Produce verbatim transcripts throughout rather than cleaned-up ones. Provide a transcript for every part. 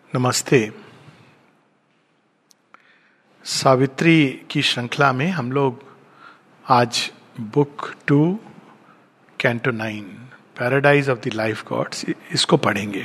नमस्ते। सावित्री की श्रृंखला में हम लोग आज book two canto nine paradise of the life gods इसको पढ़ेंगे।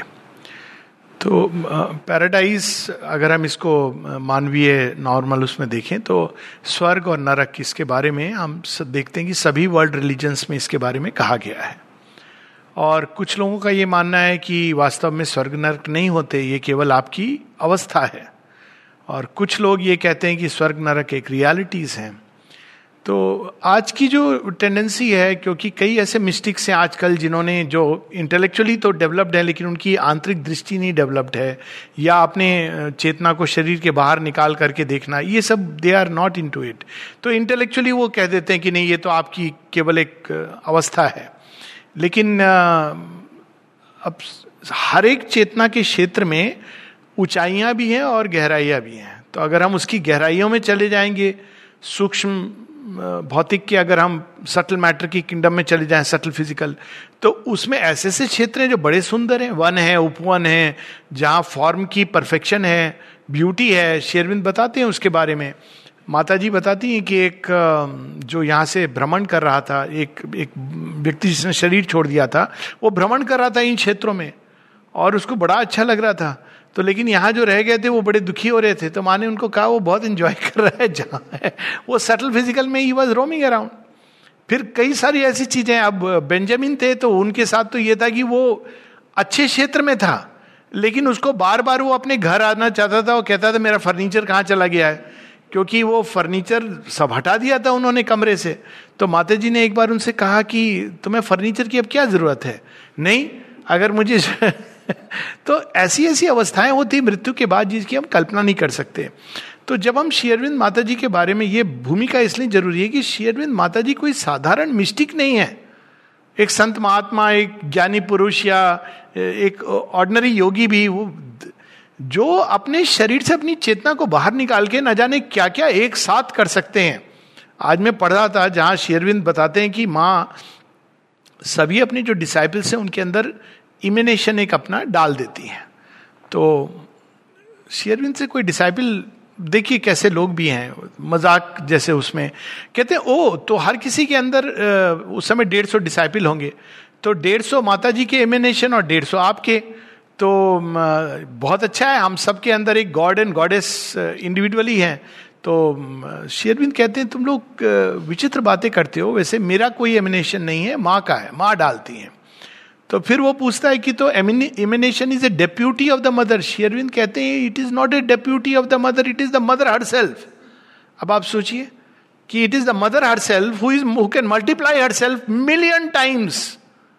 तो पैराडाइज अगर हम इसको मानवीय नॉर्मल उसमें देखें तो स्वर्ग और नरक इसके बारे में हम देखते हैं कि सभी वर्ल्ड रिलीजन्स में इसके बारे में कहा गया है। और कुछ लोगों का ये मानना है कि वास्तव में स्वर्ग नरक नहीं होते, ये केवल आपकी अवस्था है। और कुछ लोग ये कहते हैं कि स्वर्ग नरक एक रियलिटीज़ हैं। तो आज की जो टेंडेंसी है, क्योंकि कई ऐसे मिस्टिक्स हैं आजकल जिन्होंने जो इंटेलेक्चुअली तो डेवलप्ड है लेकिन उनकी आंतरिक दृष्टि नहीं डेवलप्ड है, या अपने चेतना को शरीर के बाहर निकाल करके देखना, ये सब they are not into it. तो इंटेलेक्चुअली वो कह देते हैं कि नहीं, ये तो आपकी केवल एक अवस्था है। लेकिन अब हर एक चेतना के क्षेत्र में ऊंचाइयां भी हैं और गहराइयां भी हैं। तो अगर हम उसकी गहराइयों में चले जाएंगे, सूक्ष्म भौतिक के अगर हम सटल मैटर की किंगडम में चले जाएं, सटल फिजिकल, तो उसमें ऐसे ऐसे क्षेत्र हैं जो बड़े सुंदर हैं। वन है, उपवन है, जहाँ फॉर्म की परफेक्शन है, ब्यूटी है। शेरविंद बताते हैं उसके बारे में। माता जी बताती हैं कि एक जो यहाँ से भ्रमण कर रहा था, एक एक व्यक्ति जिसने शरीर छोड़ दिया था, वो भ्रमण कर रहा था इन क्षेत्रों में और उसको बड़ा अच्छा लग रहा था। तो लेकिन यहाँ जो रह गए थे वो बड़े दुखी हो रहे थे। तो माँ ने उनको कहा वो बहुत एंजॉय कर रहा है जहाँ है, वो सटल फिजिकल में ही वॉज रोमिंग अराउंड। फिर कई सारी ऐसी चीजें, अब बेंजामिन थे तो उनके साथ तो ये था कि वो अच्छे क्षेत्र में था, लेकिन उसको बार बार वो अपने घर आना चाहता था। वो कहता था मेरा फर्नीचर कहाँ चला गया है, क्योंकि वो फर्नीचर सब हटा दिया था उन्होंने कमरे से। तो माता जी ने एक बार उनसे कहा कि तुम्हें फर्नीचर की अब क्या जरूरत है, नहीं अगर मुझे तो ऐसी ऐसी अवस्थाएं होती मृत्यु के बाद जिसकी हम कल्पना नहीं कर सकते। तो जब हम श्री अरविंद माता जी के बारे में, ये भूमिका इसलिए जरूरी है कि श्री अरविंद माता जी कोई साधारण मिस्टिक नहीं है, एक संत महात्मा, एक ज्ञानी पुरुष या एक ऑर्डिनरी योगी भी, वो जो अपने शरीर से अपनी चेतना को बाहर निकाल के न जाने क्या क्या एक साथ कर सकते हैं। आज मैं पढ़ रहा था जहां श्री अरविंद बताते हैं कि माँ सभी अपने जो डिसाइपल्स हैं उनके अंदर इमिनेशन एक अपना डाल देती हैं। तो श्री अरविंद से कोई डिसाइपल, देखिए कैसे लोग भी हैं, मजाक जैसे उसमें कहते हैं ओ तो हर किसी के अंदर उस समय डेढ़ सौ डिसाइपल होंगे, तो डेढ़ सौ माता जी के इमिनेशन और डेढ़ सौ आपके, तो बहुत अच्छा है, हम सब के अंदर एक गॉड एंड गॉडेस इंडिविजुअली हैं। तो श्री अरविंद कहते हैं तुम लोग विचित्र बातें करते हो, वैसे मेरा कोई एमिनेशन नहीं है, माँ का है, माँ डालती हैं। तो फिर वो पूछता है कि तो emanation is a deputy of the mother. Shri Aurobindo कहते हैं it is not a deputy of the mother, it is the mother herself. अब आप सोचिए कि it is the mother herself who is who can multiply herself million times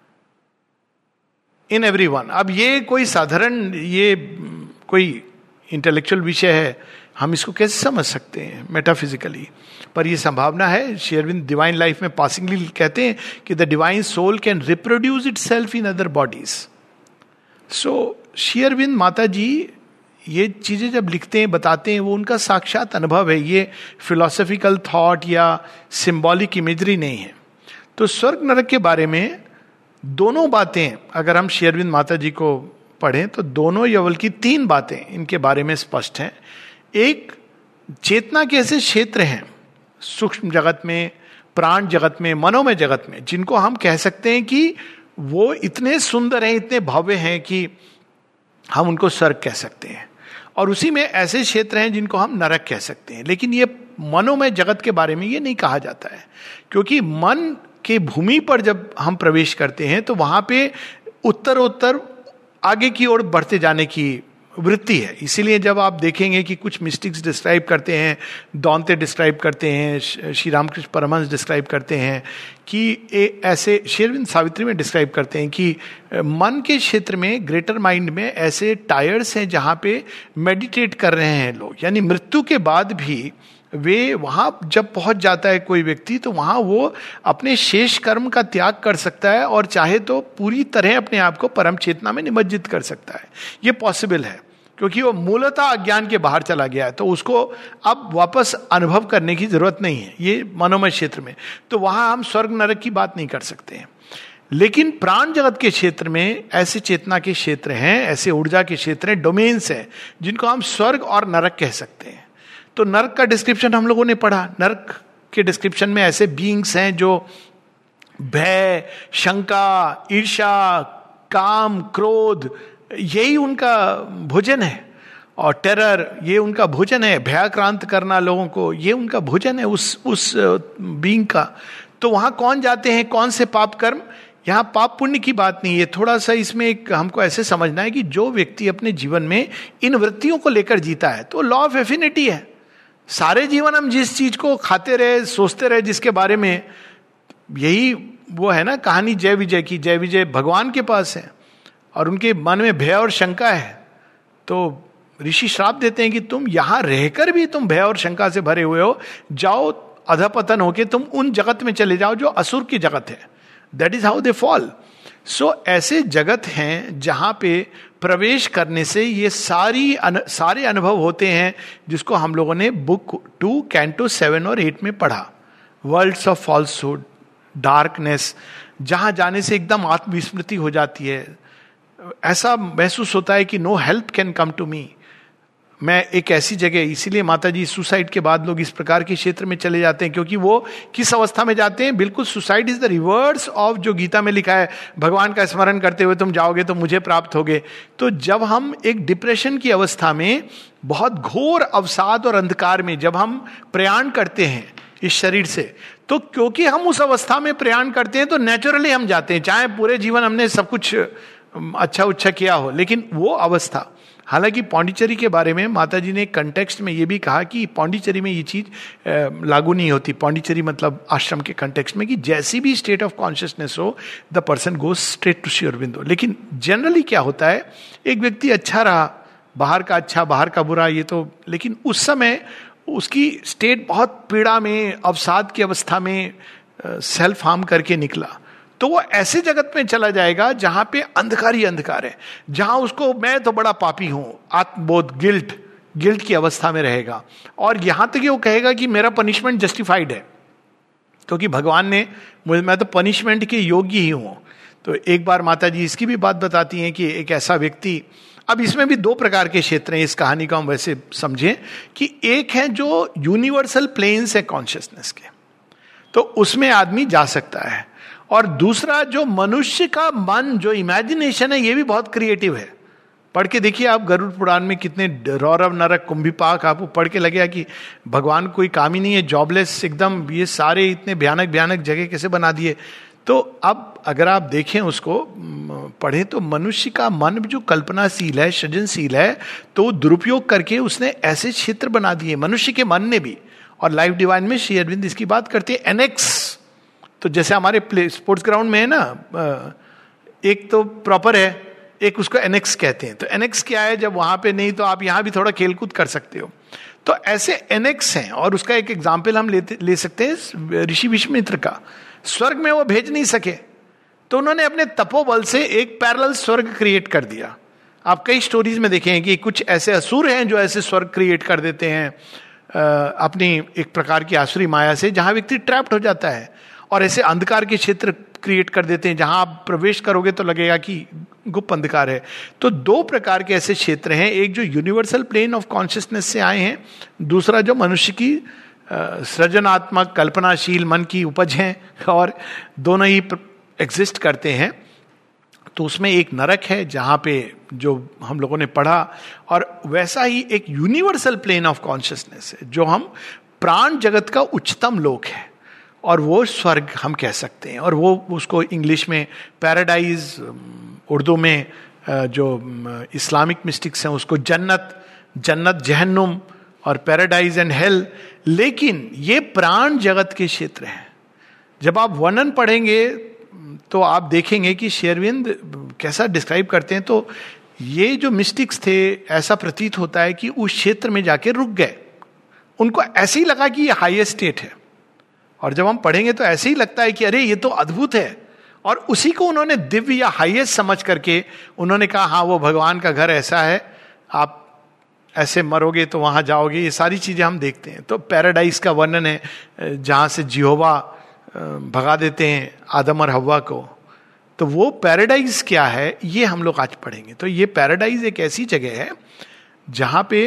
in every one. अब ये कोई साधारण, ये कोई इंटेलेक्चुअल विषय है, हम इसको कैसे समझ सकते हैं मेटाफिजिकली, पर यह संभावना है। श्री अरविंद डिवाइन लाइफ में पासिंगली कहते हैं कि the divine soul can reproduce itself in other bodies. So Shri Aurobindo माता जी ये चीजें जब लिखते हैं, बताते हैं, वो उनका साक्षात अनुभव है, ये फिलोसॉफिकल थॉट या सिंबॉलिक इमेजरी नहीं है। तो स्वर्ग नरक के बारे में दोनों बातें अगर हम श्री अरविंद माता जी को पढ़ें तो दोनों या बल्कि तीन बातें इनके बारे में स्पष्ट हैं। एक, चेतना के ऐसे क्षेत्र हैं सूक्ष्म जगत में, प्राण जगत में, मनोमय जगत में, जिनको हम कह सकते हैं कि वो इतने सुंदर हैं, इतने भव्य हैं कि हम उनको स्वर्ग कह सकते हैं। और उसी में ऐसे क्षेत्र हैं जिनको हम नरक कह सकते हैं। लेकिन ये मनोमय जगत के बारे में ये नहीं कहा जाता है, क्योंकि मन के भूमि पर जब हम प्रवेश करते हैं तो वहां पे उत्तरोत्तर आगे की ओर बढ़ते जाने की वृत्ति है। इसीलिए जब आप देखेंगे कि कुछ मिस्टिक्स डिस्क्राइब करते हैं, दौंते डिस्क्राइब करते हैं, श्री रामकृष्ण परमहंस डिस्क्राइब करते हैं कि ए, ऐसे श्री अरविंद सावित्री में डिस्क्राइब करते हैं कि मन के क्षेत्र में, ग्रेटर माइंड में ऐसे टायर्स हैं जहाँ पे मेडिटेट कर रहे हैं लोग, यानी मृत्यु के बाद भी वे वहां जब पहुंच जाता है कोई व्यक्ति, तो वहां वो अपने शेष कर्म का त्याग कर सकता है और चाहे तो पूरी तरह अपने आप को परम चेतना में निमज्जित कर सकता है। ये पॉसिबल है क्योंकि वो मूलतः अज्ञान के बाहर चला गया है, तो उसको अब वापस अनुभव करने की जरूरत नहीं है ये मनोमय क्षेत्र में। तो वहां हम स्वर्ग नरक की बात नहीं कर सकते हैं। लेकिन प्राण जगत के क्षेत्र में ऐसे चेतना के क्षेत्र हैं, ऐसे ऊर्जा के क्षेत्र हैं, डोमेन्स हैं, जिनको हम स्वर्ग और नरक कह सकते हैं. तो नरक का डिस्क्रिप्शन हम लोगों ने पढ़ा. नरक के डिस्क्रिप्शन में ऐसे बीइंग्स हैं जो भय, शंका, ईर्ष्या, काम, क्रोध, यही उनका भोजन है. और टेरर, ये उनका भोजन है. भयाक्रांत करना लोगों को, ये उनका भोजन है उस उस बीइंग का. तो वहां कौन जाते हैं, कौन से पाप कर्म? यहाँ पाप पुण्य की बात नहीं है. थोड़ा सा इसमें एक हमको ऐसे समझना है कि जो व्यक्ति अपने जीवन में इन वृत्तियों को लेकर जीता है, तो लॉ ऑफ एफिनिटी है. सारे जीवन हम जिस चीज को खाते रहे, सोचते रहे, जिसके बारे में, यही वो है ना कहानी जय विजय की. जय विजय भगवान के पास है और उनके मन में भय और शंका है. तो ऋषि श्राप देते हैं कि तुम यहां रहकर भी तुम भय और शंका से भरे हुए हो, जाओ अधपतन होके तुम उन जगत में चले जाओ जो असुर की जगत है. That is how they fall. So ऐसे जगत हैं जहां पे प्रवेश करने से ये सारी अन, सारे अनुभव होते हैं, जिसको हम लोगों ने बुक टू कैंटो सेवन और एट में पढ़ा. वर्ल्ड्स ऑफ फॉल्सहुड, डार्कनेस, जहां जाने से एकदम आत्मविस्मृति हो जाती है. ऐसा महसूस होता है कि no help can come to me. मैं एक ऐसी जगह, इसीलिए माता जी सुसाइड के बाद लोग इस प्रकार के क्षेत्र में चले जाते हैं, क्योंकि वो किस अवस्था में जाते हैं? बिल्कुल suicide is the reverse of जो गीता में लिखा है, भगवान का स्मरण करते हुए तुम जाओगे तो मुझे प्राप्त होगे. तो जब हम एक डिप्रेशन की अवस्था में, बहुत घोर अवसाद और अंधकार में जब हम प्रयाण करते हैं इस शरीर से, तो क्योंकि हम उस अवस्था में प्रयाण करते हैं तो नेचुरली हम जाते हैं, चाहे पूरे जीवन हमने सब कुछ अच्छा उच्छा किया हो, लेकिन वो अवस्था. हालांकि पौंडीचेरी के बारे में माता जी ने कंटेक्स्ट में ये भी कहा कि पौंडीचेरी में ये चीज लागू नहीं होती. पौंडीचेरी मतलब आश्रम के कंटेक्स्ट में, कि जैसी भी स्टेट ऑफ कॉन्शियसनेस हो, the person goes straight to Shri Aurobindo. लेकिन जनरली क्या होता है, एक व्यक्ति अच्छा रहा, बाहर का अच्छा बाहर का बुरा, ये तो, लेकिन उस समय उसकी स्टेट बहुत पीड़ा में, अवसाद की अवस्था में सेल्फ हार्म करके निकला, तो वो ऐसे जगत में चला जाएगा जहां पे अंधकार ही अंधकार है, जहां उसको मैं तो बड़ा पापी हूं, आत्मबोध, गिल्ट गिल्ट की अवस्था में रहेगा. और यहां तक वो कहेगा कि मेरा पनिशमेंट जस्टिफाइड है, क्योंकि भगवान ने मुझे, मैं तो पनिशमेंट के योग्य ही हूं. तो एक बार माता जी इसकी भी बात बताती हैं कि एक ऐसा व्यक्ति, अब इसमें भी दो प्रकार के क्षेत्र हैं, इस कहानी को हम वैसे समझें कि एक है जो यूनिवर्सल प्लेन्स है कॉन्शियसनेस के, तो उसमें आदमी जा सकता है, और दूसरा जो मनुष्य का मन, जो इमेजिनेशन है, ये भी बहुत क्रिएटिव है. पढ़ के देखिए आप गरुड़ पुराण में कितने रौरव नरक कुंभिपाक, आपको पढ़ के लगेगा कि भगवान कोई काम ही नहीं है, जॉबलेस एकदम, ये सारे इतने भयानक भयानक जगह कैसे बना दिए. तो अब अगर आप देखें उसको पढ़ें, तो मनुष्य का मन जो कल्पनाशील है, सृजनशील है, तो दुरुपयोग करके उसने ऐसे क्षेत्र बना दिए मनुष्य के मन ने भी. और लाइफ डिवाइन में श्री अरविंद इसकी बात करते हैं, एनेक्स. तो जैसे हमारे प्ले स्पोर्ट्स ग्राउंड में है ना, एक तो प्रॉपर है, एक उसको एनेक्स कहते हैं. तो एनेक्स क्या है, जब वहां पे नहीं तो आप यहां भी थोड़ा खेलकूद कर सकते हो. तो ऐसे एनेक्स हैं. और उसका एक एग्जाम्पल हम लेते ले सकते हैं ऋषि विश्वामित्र का. स्वर्ग में वो भेज नहीं सके, तो उन्होंने अपने तपोबल से एक पैरेलल स्वर्ग क्रिएट कर दिया. आप कई स्टोरीज में देखें कि कुछ ऐसे असुर हैं जो ऐसे स्वर्ग क्रिएट कर देते हैं अपनी एक प्रकार की आसुरी माया से, जहां व्यक्ति ट्रैप्ड हो जाता है. और ऐसे अंधकार के क्षेत्र क्रिएट कर देते हैं जहां आप प्रवेश करोगे तो लगेगा कि गुप्त अंधकार है. तो दो प्रकार के ऐसे क्षेत्र हैं, एक जो यूनिवर्सल प्लेन ऑफ कॉन्शियसनेस से आए हैं, दूसरा जो मनुष्य की सृजनात्मक कल्पनाशील मन की उपज हैं, और दोनों ही एग्जिस्ट करते हैं. तो उसमें एक नरक है जहां पे जो हम लोगों ने पढ़ा, और वैसा ही एक यूनिवर्सल प्लेन ऑफ कॉन्शियसनेस है जो हम प्राण जगत का उच्चतम लोक है, और वो स्वर्ग हम कह सकते हैं. और वो उसको इंग्लिश में पैराडाइज, उर्दू में जो इस्लामिक मिस्टिक्स हैं उसको जन्नत, जन्नत जहन्नुम, और पैराडाइज एंड हेल. लेकिन ये प्राण जगत के क्षेत्र हैं. जब आप वर्णन पढ़ेंगे तो आप देखेंगे कि श्री अरविंद कैसा डिस्क्राइब करते हैं. तो ये जो मिस्टिक्स थे, ऐसा प्रतीत होता है कि उस क्षेत्र में जाके रुक गए. उनको ऐसे ही लगा कि ये हाईएस्ट स्टेट है, और जब हम पढ़ेंगे तो ऐसे ही लगता है कि अरे ये तो अद्भुत है. और उसी को उन्होंने दिव्य या हाईएस्ट समझ करके उन्होंने कहा हाँ वो भगवान का घर ऐसा है, आप ऐसे मरोगे तो वहां जाओगे. ये सारी चीजें हम देखते हैं. तो पैराडाइज का वर्णन है जहां से जिहोवा भगा देते हैं आदम और हव्वा को, तो वो पैराडाइज क्या है ये हम लोग आज पढ़ेंगे. तो ये पैराडाइज एक ऐसी जगह है जहां पे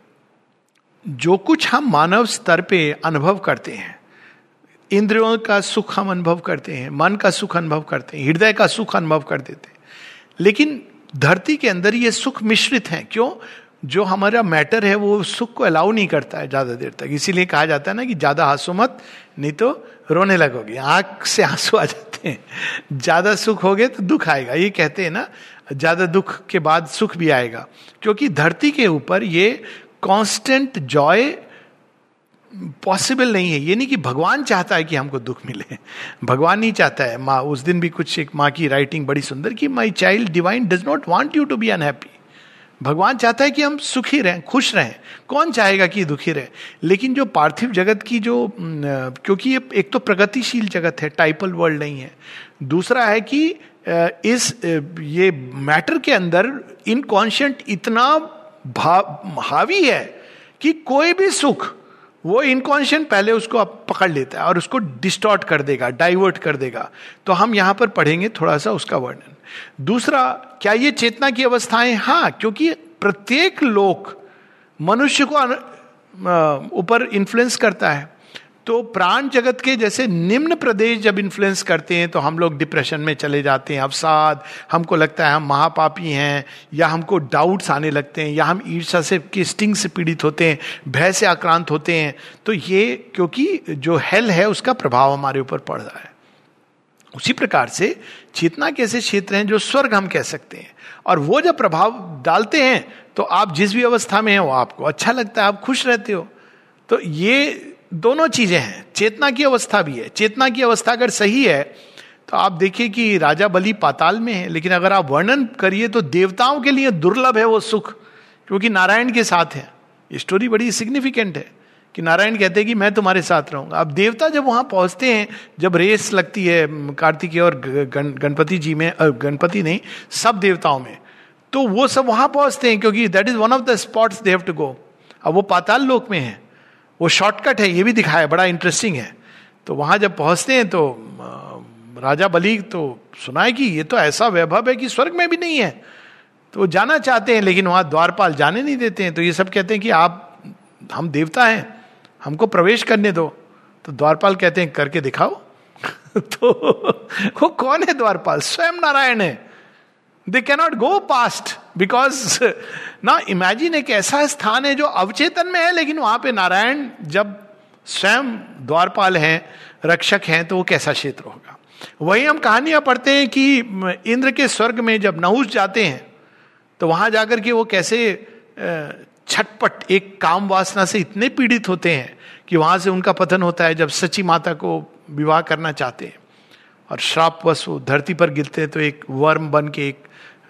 जो कुछ हम मानव स्तर पे अनुभव करते हैं, इंद्रियों का सुख हम अनुभव करते हैं, मन का सुख अनुभव करते हैं, हृदय का सुख अनुभव कर देते हैं, लेकिन धरती के अंदर ये सुख मिश्रित हैं. क्यों? जो हमारा मैटर है वो सुख को अलाउ नहीं करता है ज्यादा देर तक. इसीलिए कहा जाता है ना कि ज्यादा हंसो मत, नहीं तो रोने लगोगे. आंख से आंसू आ जाते हैं. ज्यादा सुख होगे तो दुख आएगा. ये कहते हैं ना, ज्यादा दुख के बाद सुख भी आएगा. क्योंकि धरती के ऊपर ये कांस्टेंट जॉय पॉसिबल नहीं है. ये नहीं कि भगवान चाहता है कि हमको दुख मिले. भगवान नहीं चाहता है. माँ, उस दिन भी कुछ एक माँ की राइटिंग बड़ी सुंदर कि my child divine does not want you to be unhappy. भगवान चाहता है कि हम सुखी रहें, खुश रहें. कौन चाहेगा कि दुखी रहे? लेकिन जो पार्थिव जगत की जो, क्योंकि ये एक तो प्रगतिशील जगत है, टाइपल वर्ल्ड नहीं है. दूसरा है कि इस ये मैटर के अंदर इनकॉन्शियंट इतना हावी है कि कोई भी सुख वो इनकॉन्शियंट पहले उसको आप पकड़ लेता है और उसको डिस्टॉर्ट कर देगा, डाइवर्ट कर देगा. तो हम यहां पर पढ़ेंगे थोड़ा सा उसका वर्णन. दूसरा, क्या ये चेतना की अवस्थाएं? हाँ, क्योंकि प्रत्येक लोक मनुष्य को ऊपर इन्फ्लुएंस करता है. तो प्राण जगत के जैसे निम्न प्रदेश जब इन्फ्लुएंस करते हैं तो हम लोग डिप्रेशन में चले जाते हैं, अवसाद, हमको लगता है हम महापापी हैं, या हमको डाउट्स आने लगते हैं, या हम ईर्ष्या से की स्टिंग से पीड़ित होते हैं, भय से आक्रांत होते हैं. तो ये क्योंकि जो हेल है उसका प्रभाव हमारे ऊपर पड़ रहा है. उसी प्रकार से चेतना के ऐसे क्षेत्र हैं जो स्वर्ग हम कह सकते हैं, और वो जब प्रभाव डालते हैं तो आप जिस भी अवस्था में हैं वो आपको अच्छा लगता है, आप खुश रहते हो. तो ये दोनों चीजें हैं. चेतना की अवस्था भी है. चेतना की अवस्था अगर सही है तो आप देखिए कि राजा बलि पाताल में है, लेकिन अगर आप वर्णन करिए तो देवताओं के लिए दुर्लभ है वो सुख, क्योंकि नारायण के साथ है. ये स्टोरी बड़ी सिग्निफिकेंट है कि नारायण कहते हैं कि मैं तुम्हारे साथ रहूंगा. अब देवता जब वहां पहुंचते हैं, जब रेस लगती है कार्तिकेय और गण, गणपति जी में, गणपति नहीं सब देवताओं में, तो वो सब वहां पहुंचते हैं क्योंकि that is one of the spots they have to go. अब वो पाताल लोक में है, वो शॉर्टकट है, ये भी दिखाया, बड़ा इंटरेस्टिंग है. तो वहां जब पहुंचते हैं तो राजा बलि तो सुना है कि ये तो ऐसा वैभव है कि स्वर्ग में भी नहीं है. तो वो जाना चाहते हैं, लेकिन वहां द्वारपाल जाने नहीं देते हैं. तो ये सब कहते हैं कि आप, हम देवता हैं, हमको प्रवेश करने दो. तो द्वारपाल कहते हैं करके दिखाओ. तो वो कौन है द्वारपाल? स्वयं नारायण है. They cannot go past because ना, इमेजिन एक ऐसा स्थान है जो अवचेतन में है, लेकिन वहां पे नारायण जब स्वयं द्वारपाल हैं, रक्षक हैं, तो वो कैसा क्षेत्र होगा. वही हम कहानियां पढ़ते हैं कि इंद्र के स्वर्ग में जब नहुष जाते हैं तो वहां जाकर के वो कैसे छटपट एक काम वासना से इतने पीड़ित होते हैं कि वहां से उनका पतन होता है जब सची माता को विवाह करना चाहते हैं, और श्रापवश वो धरती पर गिरते हैं तो एक वर्म बन के एक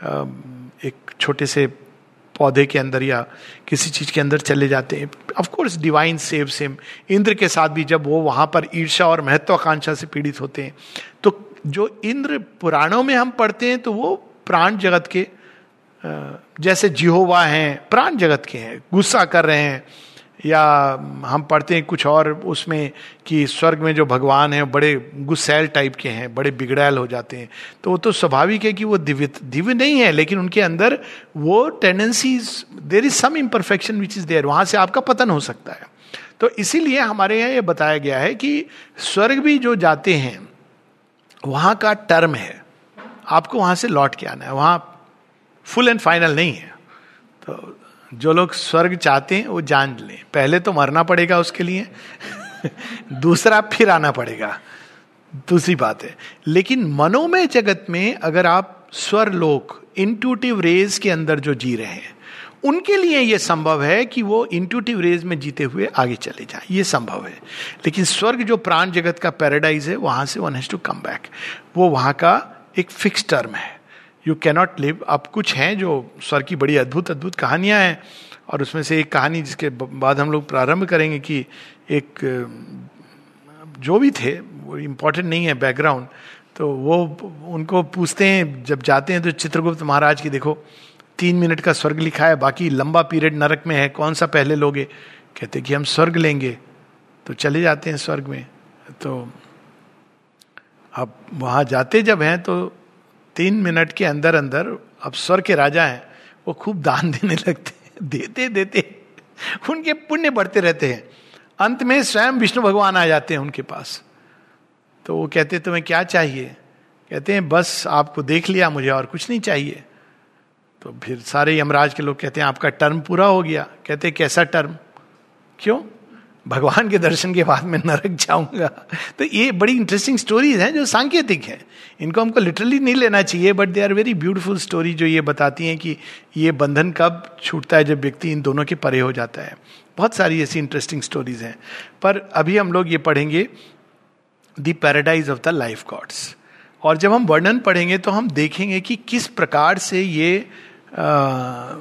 एक छोटे से पौधे के अंदर या किसी चीज के अंदर चले जाते हैं. Of course divine saves him. Indra के साथ भी जब वो वहां पर ईर्ष्या और महत्वाकांक्षा से पीड़ित होते हैं, तो जो इंद्र पुराणों में हम पढ़ते हैं तो वो प्राण जगत के, जैसे जिहोवा हैं, प्राण जगत के हैं, गुस्सा कर रहे हैं. या हम पढ़ते हैं कुछ और उसमें कि स्वर्ग में जो भगवान हैं बड़े गुस्सैल टाइप के हैं, बड़े बिगड़ैल हो जाते हैं. तो वो तो स्वाभाविक है कि वो दिव्य दिव्य नहीं है, लेकिन उनके अंदर वो tendencies, there is some imperfection which is there, वहां से आपका पतन हो सकता है. तो इसीलिए हमारे यहाँ ये बताया गया है कि स्वर्ग भी जो जाते हैं वहां का टर्म है, आपको वहां से लौट के आना है, वहां फुल एंड फाइनल नहीं है. तो जो लोग स्वर्ग चाहते हैं वो जान लें, पहले तो मरना पड़ेगा उसके लिए दूसरा फिर आना पड़ेगा, दूसरी बात है. लेकिन मनोमय जगत में अगर आप स्वर लोक, इंट्यूटिव रेज के अंदर जो जी रहे हैं, उनके लिए यह संभव है कि वो इंट्यूटिव रेज में जीते हुए आगे चले जाएं, ये संभव है. लेकिन स्वर्ग जो प्राण जगत का पैराडाइज है, वहां से one has to come back. वो वहां का एक फिक्स टर्म है, यू कैनॉट लिव. अब कुछ हैं जो स्वर्ग की बड़ी अद्भुत अद्भुत कहानियां हैं, और उसमें से एक कहानी जिसके बाद हम लोग प्रारंभ करेंगे कि एक जो भी थे, वो इम्पोर्टेंट नहीं है बैकग्राउंड, तो वो उनको पूछते हैं जब जाते हैं तो चित्रगुप्त महाराज की, देखो तीन मिनट का स्वर्ग लिखा है, बाकी लंबा पीरियड नरक में है, कौन सा पहले लोगे? कहते कि हम स्वर्ग लेंगे. तो चले जाते हैं स्वर्ग में. तो अब वहाँ जाते जब हैं तो तीन मिनट के अंदर अंदर, अब स्वर्ग के राजा हैं, वो खूब दान देने लगते हैं, देते देते उनके पुण्य बढ़ते रहते हैं। अंत में स्वयं विष्णु भगवान आ जाते हैं उनके पास। तो वो कहते हैं तुम्हें क्या चाहिए? कहते हैं बस आपको देख लिया, मुझे और कुछ नहीं चाहिए। तो फिर सारे यमराज के लोग कहते हैं आपका टर्म पूरा हो गया। कहते हैं कैसा टर्म? क्यों? भगवान के दर्शन के बाद मैं नरक जाऊंगा। तो ये बड़ी इंटरेस्टिंग स्टोरीज हैं जो सांकेतिक हैं, इनको हमको लिटरली नहीं लेना चाहिए, but they are very beautiful story, जो ये बताती हैं कि ये बंधन कब छूटता है, जब व्यक्ति इन दोनों के परे हो जाता है। बहुत सारी ऐसी इंटरेस्टिंग स्टोरीज हैं, पर अभी हम लोग ये पढ़ेंगे the paradise of the life gods. और जब हम वर्णन पढ़ेंगे तो हम देखेंगे कि किस प्रकार से ये आ,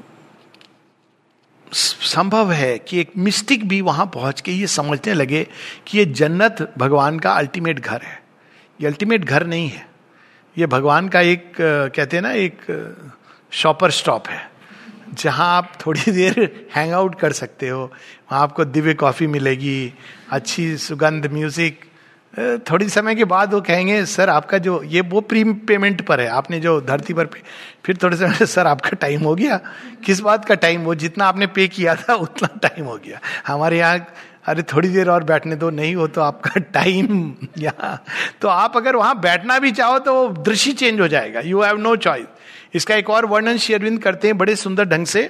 संभव है कि एक मिस्टिक भी वहां पहुंच के ये समझने लगे कि ये जन्नत भगवान का अल्टीमेट घर है। ये अल्टीमेट घर नहीं है, ये भगवान का एक कहते हैं ना एक शॉपर स्टॉप है, जहां आप थोड़ी देर हैंग आउट कर सकते हो। वहां आपको दिव्य कॉफी मिलेगी, अच्छी सुगंध, म्यूजिक। थोड़ी समय के बाद वो कहेंगे सर आपका जो ये वो प्री पेमेंट पर है, आपने जो धरती पर पे, फिर थोड़े समय सर आपका टाइम हो गया। किस बात का टाइम? वो जितना आपने पे किया था उतना टाइम हो गया। हमारे यहाँ अरे थोड़ी देर और बैठने दो, नहीं हो तो आपका टाइम यहाँ। तो आप अगर वहां बैठना भी चाहो तो वो दृश्य चेंज हो जाएगा, यू हैव नो चॉइस। इसका एक और वर्णन श्री अरविंद करते हैं बड़े सुंदर ढंग से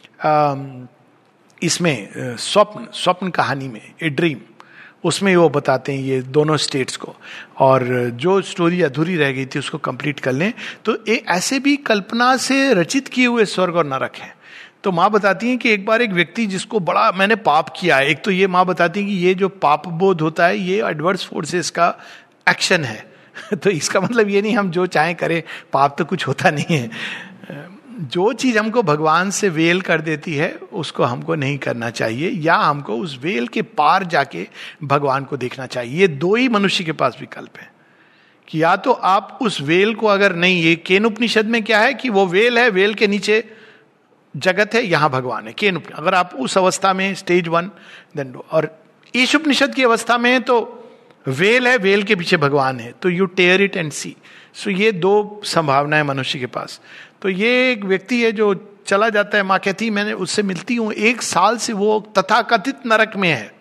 इसमें, स्वप्न स्वप्न कहानी में, ए ड्रीम, उसमें वो बताते हैं ये दोनों स्टेट्स को। और जो स्टोरी अधूरी रह गई थी उसको कंप्लीट कर लें। तो एक ऐसे भी कल्पना से रचित किए हुए स्वर्ग और नरक है। तो माँ बताती हैं कि एक बार एक व्यक्ति जिसको बड़ा मैंने पाप किया है, एक तो ये माँ बताती है कि ये जो पाप बोध होता है ये एडवर्स फोर्सेस का एक्शन है। तो इसका मतलब ये नहीं हम जो चाहें करें, पाप तो कुछ होता नहीं है। जो चीज हमको भगवान से वेल कर देती है उसको हमको नहीं करना चाहिए, या हमको उस वेल के पार जाके भगवान को देखना चाहिए। ये दो ही मनुष्य के पास विकल्प है कि या तो आप उस वेल को, अगर नहीं, ये केन उपनिषद में क्या है कि वो वेल है, वेल के नीचे जगत है, यहां भगवान है। केन उपनिषद, अगर आप उस अवस्था में स्टेज वन देन दो, और ईश उपनिषद की अवस्था में तो वेल है, वेल के पीछे भगवान है, तो you tear it and see. So ये दो संभावनाएं मनुष्य के पास। तो ये एक व्यक्ति है जो चला जाता है, माँ कहती मैंने उससे मिलती हूं, एक साल से वो तथाकथित नरक में है।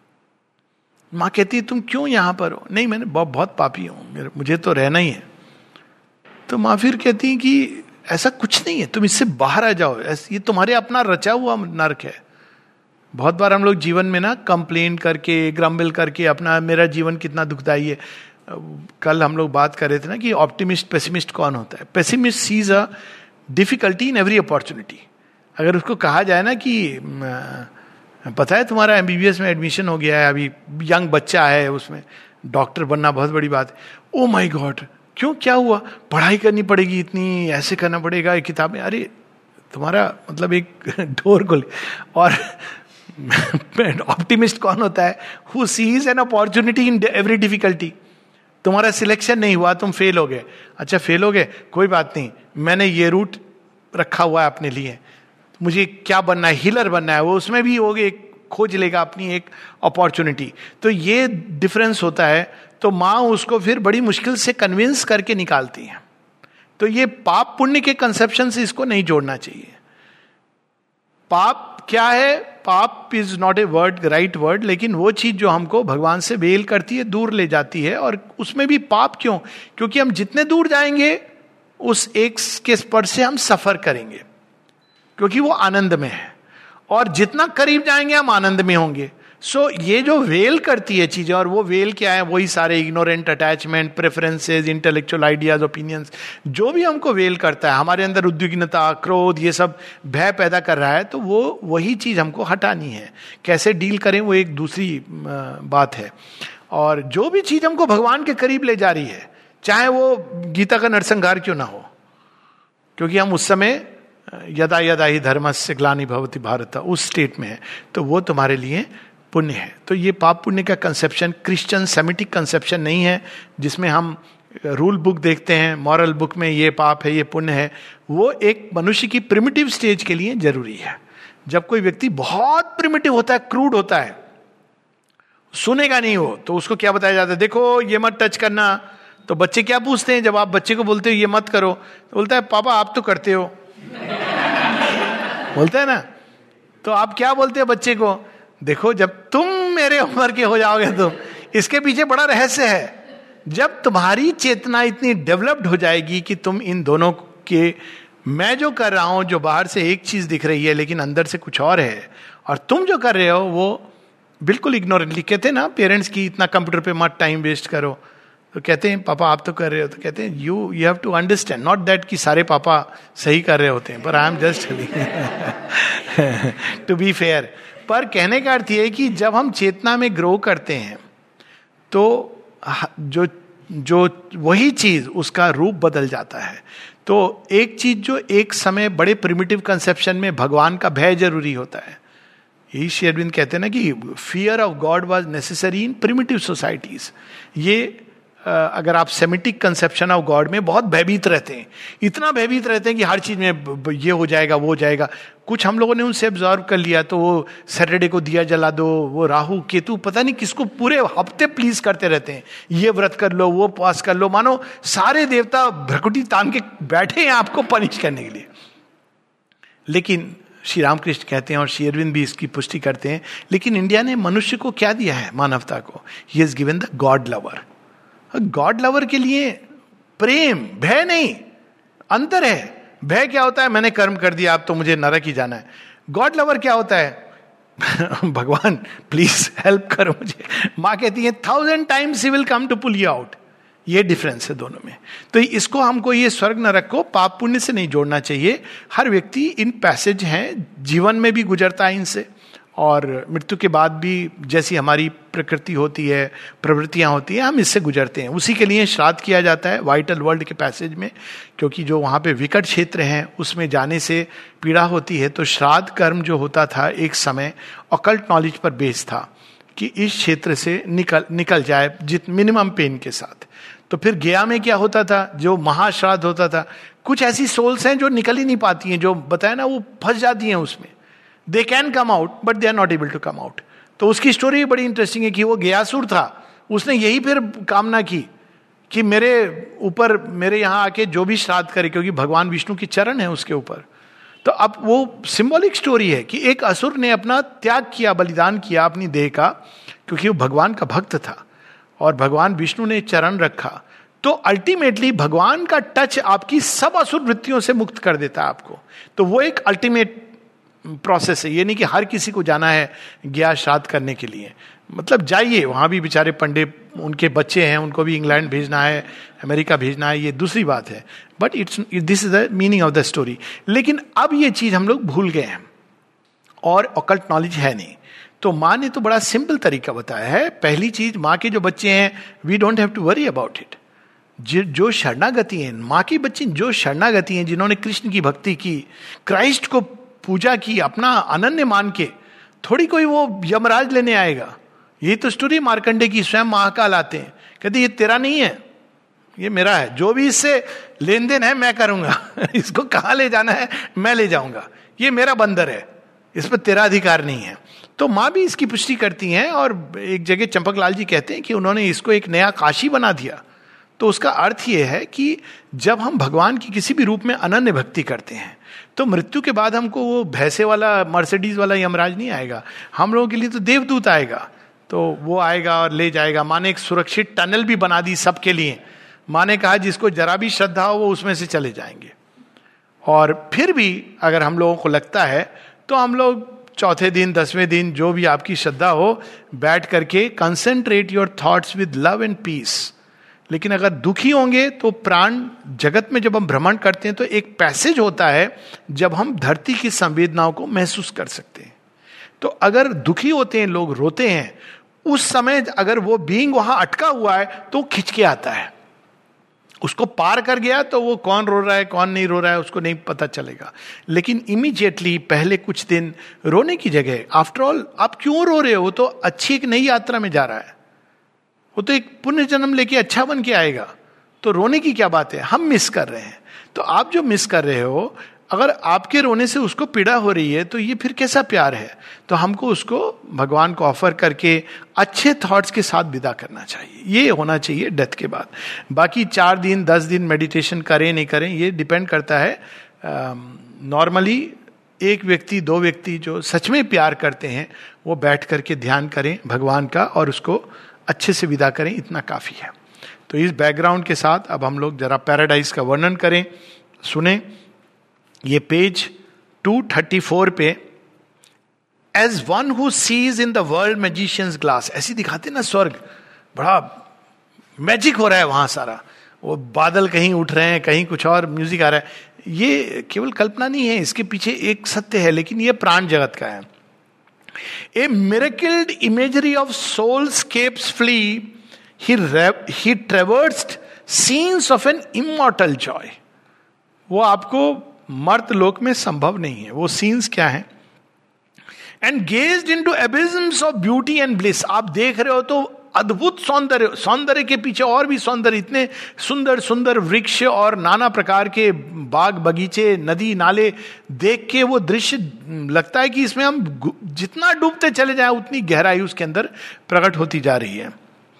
माँ कहती तुम क्यों यहां पर हो? नहीं मैंने बहुत, बहुत पापी हूं, मुझे तो रहना ही है। तो माँ फिर कहती कि ऐसा कुछ नहीं है, तुम इससे बाहर आ जाओ, ये तुम्हारे अपना रचा हुआ नरक है। बहुत बार हम लोग जीवन में ना कंप्लेन करके, ग्रम्बल करके अपना, मेरा जीवन कितना दुखदाई है। कल हम लोग बात कर रहे थे ना कि ऑप्टिमिस्ट पेसिमिस्ट कौन होता है। Pessimist sees a difficulty in every opportunity. अगर उसको कहा जाए ना कि पता है तुम्हारा एमबीबीएस में एडमिशन हो गया है, अभी यंग बच्चा है, उसमें डॉक्टर बनना बहुत बड़ी बात है। ओ माय गॉड, क्यों, क्या हुआ? पढ़ाई करनी पड़ेगी इतनी, ऐसे करना पड़ेगा, एक किताब में। अरे तुम्हारा मतलब एक डोर खोल। और ऑप्टिमिस्ट कौन होता है? Who sees an opportunity in every difficulty. तुम्हारा सिलेक्शन नहीं हुआ, तुम फेल हो गए, अच्छा फेल हो गए, कोई बात नहीं, मैंने ये रूट रखा हुआ है अपने लिए, मुझे क्या बनना है, हीलर बनना है, वो उसमें भी हो गए, खोज लेगा अपनी एक अपॉर्चुनिटी। तो ये डिफरेंस होता है। तो माँ उसको फिर बड़ी मुश्किल से कन्विंस करके निकालती है। तो ये पाप पुण्य के कंसेप्शन से इसको नहीं जोड़ना चाहिए। पाप क्या है? पाप is not a word, right word, लेकिन वो चीज जो हमको भगवान से वेल करती है, दूर ले जाती है। और उसमें भी पाप क्यों? क्योंकि हम जितने दूर जाएंगे उस एक के स्पर्श से हम सफर करेंगे, क्योंकि वो आनंद में है, और जितना करीब जाएंगे हम आनंद में होंगे। सो so, ये जो वेल करती है चीजें, और वो वेल क्या है? वही सारे ignorant attachment, preferences, intellectual ideas, opinions, जो भी हमको वेल करता है, हमारे अंदर उद्विग्नता, क्रोध, ये सब भय पैदा कर रहा है, तो वो वही चीज हमको हटानी है। कैसे डील करें वो एक दूसरी बात है। और जो भी चीज हमको भगवान के करीब ले जा रही है, चाहे वो गीता का नरसंहार क्यों ना हो, क्योंकि हम उस समय यदा यदा ही धर्मस्य ग्लानि भवति भारत, उस स्टेट में है, तो वो तुम्हारे लिए पुण्य है। तो ये पाप पुण्य का कंसेप्शन क्रिश्चियन सेमिटिक कंसेप्शन नहीं है, जिसमें हम रूल बुक देखते हैं, मॉरल बुक में ये पाप है, ये पुण्य है। वो एक मनुष्य की प्रिमिटिव स्टेज के लिए जरूरी है। जब कोई व्यक्ति बहुत प्रिमिटिव होता है, क्रूड होता है, सुनेगा नहीं हो, तो उसको क्या बताया जाता है? देखो ये मत टच करना, तो बच्चे क्या पूछते हैं जब आप बच्चे को बोलते हो ये मत करो, तो बोलता है पापा आप तो करते हो। बोलते हैं ना, तो आप क्या बोलते हो बच्चे को, देखो जब तुम मेरे उम्र के हो जाओगे तो। इसके पीछे बड़ा रहस्य है। जब तुम्हारी चेतना इतनी डेवलप्ड हो जाएगी कि तुम इन दोनों के, मैं जो कर रहा हूं जो बाहर से एक चीज दिख रही है लेकिन अंदर से कुछ और है, और तुम जो कर रहे हो वो बिल्कुल इग्नोरेंटली, कहते हैं ना पेरेंट्स की इतना कंप्यूटर पे मत टाइम वेस्ट करो, तो कहते हैं पापा आप तो कर रहे हो, तो कहते हैं you you have to understand, not that कि सारे पापा सही कर रहे होते हैं, पर I am just to be fair. पर कहने का अर्थ ये है कि जब हम चेतना में ग्रो करते हैं तो जो जो वही चीज उसका रूप बदल जाता है। तो एक चीज जो एक समय बड़े प्रिमिटिव कंसेप्शन में भगवान का भय जरूरी होता है, यही श्री अरविंद कहते हैं ना कि fear of God was necessary in primitive societies. ये अगर आप सेमिटिक कंसेप्शन ऑफ गॉड में बहुत भयभीत रहते हैं, इतना भयभीत रहते हैं कि हर चीज में ये हो जाएगा वो हो जाएगा। कुछ हम लोगों ने उनसे एब्जॉर्व कर लिया, तो वो सैटरडे को दिया जला दो, वो राहु केतु पता नहीं किसको पूरे हफ्ते प्लीज करते रहते हैं, ये व्रत कर लो वो पास कर लो, मानो सारे देवता भ्रकुटी तान के बैठे हैं आपको पनिश करने के लिए। लेकिन श्री रामकृष्ण कहते हैं और श्री अरविंद भी इसकी पुष्टि करते हैं, लेकिन इंडिया ने मनुष्य को क्या दिया है, मानवता को, he has given the God lover. God lover के लिए प्रेम, भय नहीं, अंतर है। भय क्या होता है, मैंने कर्म कर दिया अब तो मुझे नरक ही जाना है। गॉड लवर क्या होता है, भगवान प्लीज हेल्प करो मुझे। माँ कहती है thousand times he will come to pull you out. ये डिफरेंस है दोनों में। तो इसको हमको ये स्वर्ग नरक को पाप पुण्य से नहीं जोड़ना चाहिए। हर व्यक्ति इन पैसेज हैं, जीवन में भी गुजरता है इनसे, और मृत्यु के बाद भी जैसी हमारी प्रकृति होती है, प्रवृत्तियां होती है, हम इससे गुजरते हैं। उसी के लिए श्राद्ध किया जाता है वाइटल वर्ल्ड के पैसेज में, क्योंकि जो वहाँ पे विकट क्षेत्र हैं उसमें जाने से पीड़ा होती है। तो श्राद्ध कर्म जो होता था एक समय ऑकल्ट नॉलेज पर बेस्ड था कि इस क्षेत्र से निकल निकल जाए जित मिनिमम पेन के साथ। तो फिर गया में क्या होता था, जो महाश्राद्ध होता था, कुछ ऐसी सोल्स हैं जो निकल ही नहीं पाती हैं, जो बताया ना वो फंस जाती हैं उसमें। They can come out but they are not able to come out. तो उसकी स्टोरी बड़ी इंटरेस्टिंग है कि वो गयासुर था, उसने यही फिर कामना की कि मेरे ऊपर, मेरे यहाँ आके जो भी श्राद्ध करे, क्योंकि भगवान विष्णु की चरण है उसके ऊपर। तो अब वो सिंबॉलिक स्टोरी है कि एक असुर ने अपना त्याग किया, बलिदान किया अपनी देह का, क्योंकि वो भगवान का भक्त था और भगवान विष्णु ने चरण रखा। तो अल्टीमेटली भगवान का टच आपकी सब असुर वृत्तियों से मुक्त कर देता है आपको। तो वो एक अल्टीमेट प्रोसेस है। ये नहीं कि हर किसी को जाना है गया श्राद्ध करने के लिए, मतलब जाइए, वहां भी बेचारे पंडित, उनके बच्चे हैं, उनको भी इंग्लैंड भेजना है, अमेरिका भेजना है, ये दूसरी बात है। But it's this is the meaning of the story. लेकिन अब ये चीज हम लोग भूल गए हैं और ऑकल्ट नॉलेज है नहीं। तो माँ ने तो बड़ा सिंपल तरीका बताया है। पहली चीज, माँ के जो बच्चे हैं, we don't have to worry about it. जो शरणागति हैं, माँ की बच्ची जो शरणागति हैं, जिन्होंने कृष्ण की भक्ति की, क्राइस्ट को पूजा की, अपना अनन्य मान के, थोड़ी कोई वो यमराज लेने आएगा। यही तो स्टोरी मार्कंडे की, स्वयं महाकाल आते हैं, कहते ये तेरा नहीं है, ये मेरा है, जो भी इससे लेन देन है मैं करूंगा इसको कहाँ ले जाना है मैं ले जाऊंगा, ये मेरा बंदर है, इस पर तेरा अधिकार नहीं है। तो माँ भी इसकी पुष्टि करती हैं। और एक जगह चंपकलाल जी कहते हैं कि उन्होंने इसको एक नया काशी बना दिया। तो उसका अर्थ यह है कि जब हम भगवान की किसी भी रूप में अनन्य भक्ति करते हैं तो मृत्यु के बाद हमको वो भैंसे वाला, मर्सिडीज वाला यमराज नहीं आएगा, हम लोगों के लिए तो देवदूत आएगा। तो वो आएगा और ले जाएगा। माँ ने एक सुरक्षित टनल भी बना दी सबके लिए। माँ ने कहा जिसको जरा भी श्रद्धा हो वो उसमें से चले जाएंगे। और फिर भी अगर हम लोगों को लगता है तो हम लोग चौथे दिन, दसवें दिन, जो भी आपकी श्रद्धा हो, बैठ करके concentrate your thoughts with love and peace. लेकिन अगर दुखी होंगे तो प्राण जगत में जब हम भ्रमण करते हैं तो एक पैसेज होता है जब हम धरती की संवेदनाओं को महसूस कर सकते हैं। तो अगर दुखी होते हैं लोग, रोते हैं, उस समय अगर वो बीइंग वहां अटका हुआ है तो खिंच के आता है। उसको पार कर गया तो वो कौन रो रहा है कौन नहीं रो रहा है उसको नहीं पता चलेगा। लेकिन इमीडिएटली पहले कुछ दिन रोने की जगह, आफ्टर ऑल आप क्यों रो रहे हो, वो तो अच्छी एक नई यात्रा में जा रहा है, वो तो एक पुण्य जन्म लेके अच्छा बन के आएगा, तो रोने की क्या बात है, हम मिस कर रहे हैं। तो आप जो मिस कर रहे हो, अगर आपके रोने से उसको पीड़ा हो रही है तो ये फिर कैसा प्यार है? तो हमको उसको भगवान को ऑफर करके अच्छे थॉट्स के साथ विदा करना चाहिए. ये होना चाहिए डेथ के बाद. बाकी चार दिन दस दिन मेडिटेशन करें नहीं करें ये डिपेंड करता है. नॉर्मली uh, एक व्यक्ति दो व्यक्ति जो सच में प्यार करते हैं वो बैठ करके ध्यान करें भगवान का और उसको अच्छे से विदा करें, इतना काफी है. तो इस बैकग्राउंड के साथ अब हम लोग जरा पैराडाइज का वर्णन करें, सुने. ये पेज टू थर्टी फोर पे, as one who sees in the world magician's glass, ऐसी दिखाते ना स्वर्ग, बड़ा मैजिक हो रहा है वहां सारा, वो बादल कहीं उठ रहे हैं, कहीं कुछ और म्यूजिक आ रहा है. ये केवल कल्पना नहीं है, इसके पीछे एक सत्य है, लेकिन ये प्राण जगत का है. A miracled imagery of soulscapes flee, he he traversed scenes of an immortal joy. वो आपको मर्त लोक में संभव नहीं है. वो सीन्स क्या है? And gazed into abysms of beauty and bliss. आप देख रहे हो तो अद्भुत सौंदर्य, सौंदर्य के पीछे और भी सौंदर्य, इतने सुंदर सुंदर वृक्ष और नाना प्रकार के बाग बगीचे, नदी नाले देख के वो दृश्य लगता है कि इसमें हम जितना डूबते चले जाएं उतनी गहराई उसके अंदर प्रकट होती जा रही है.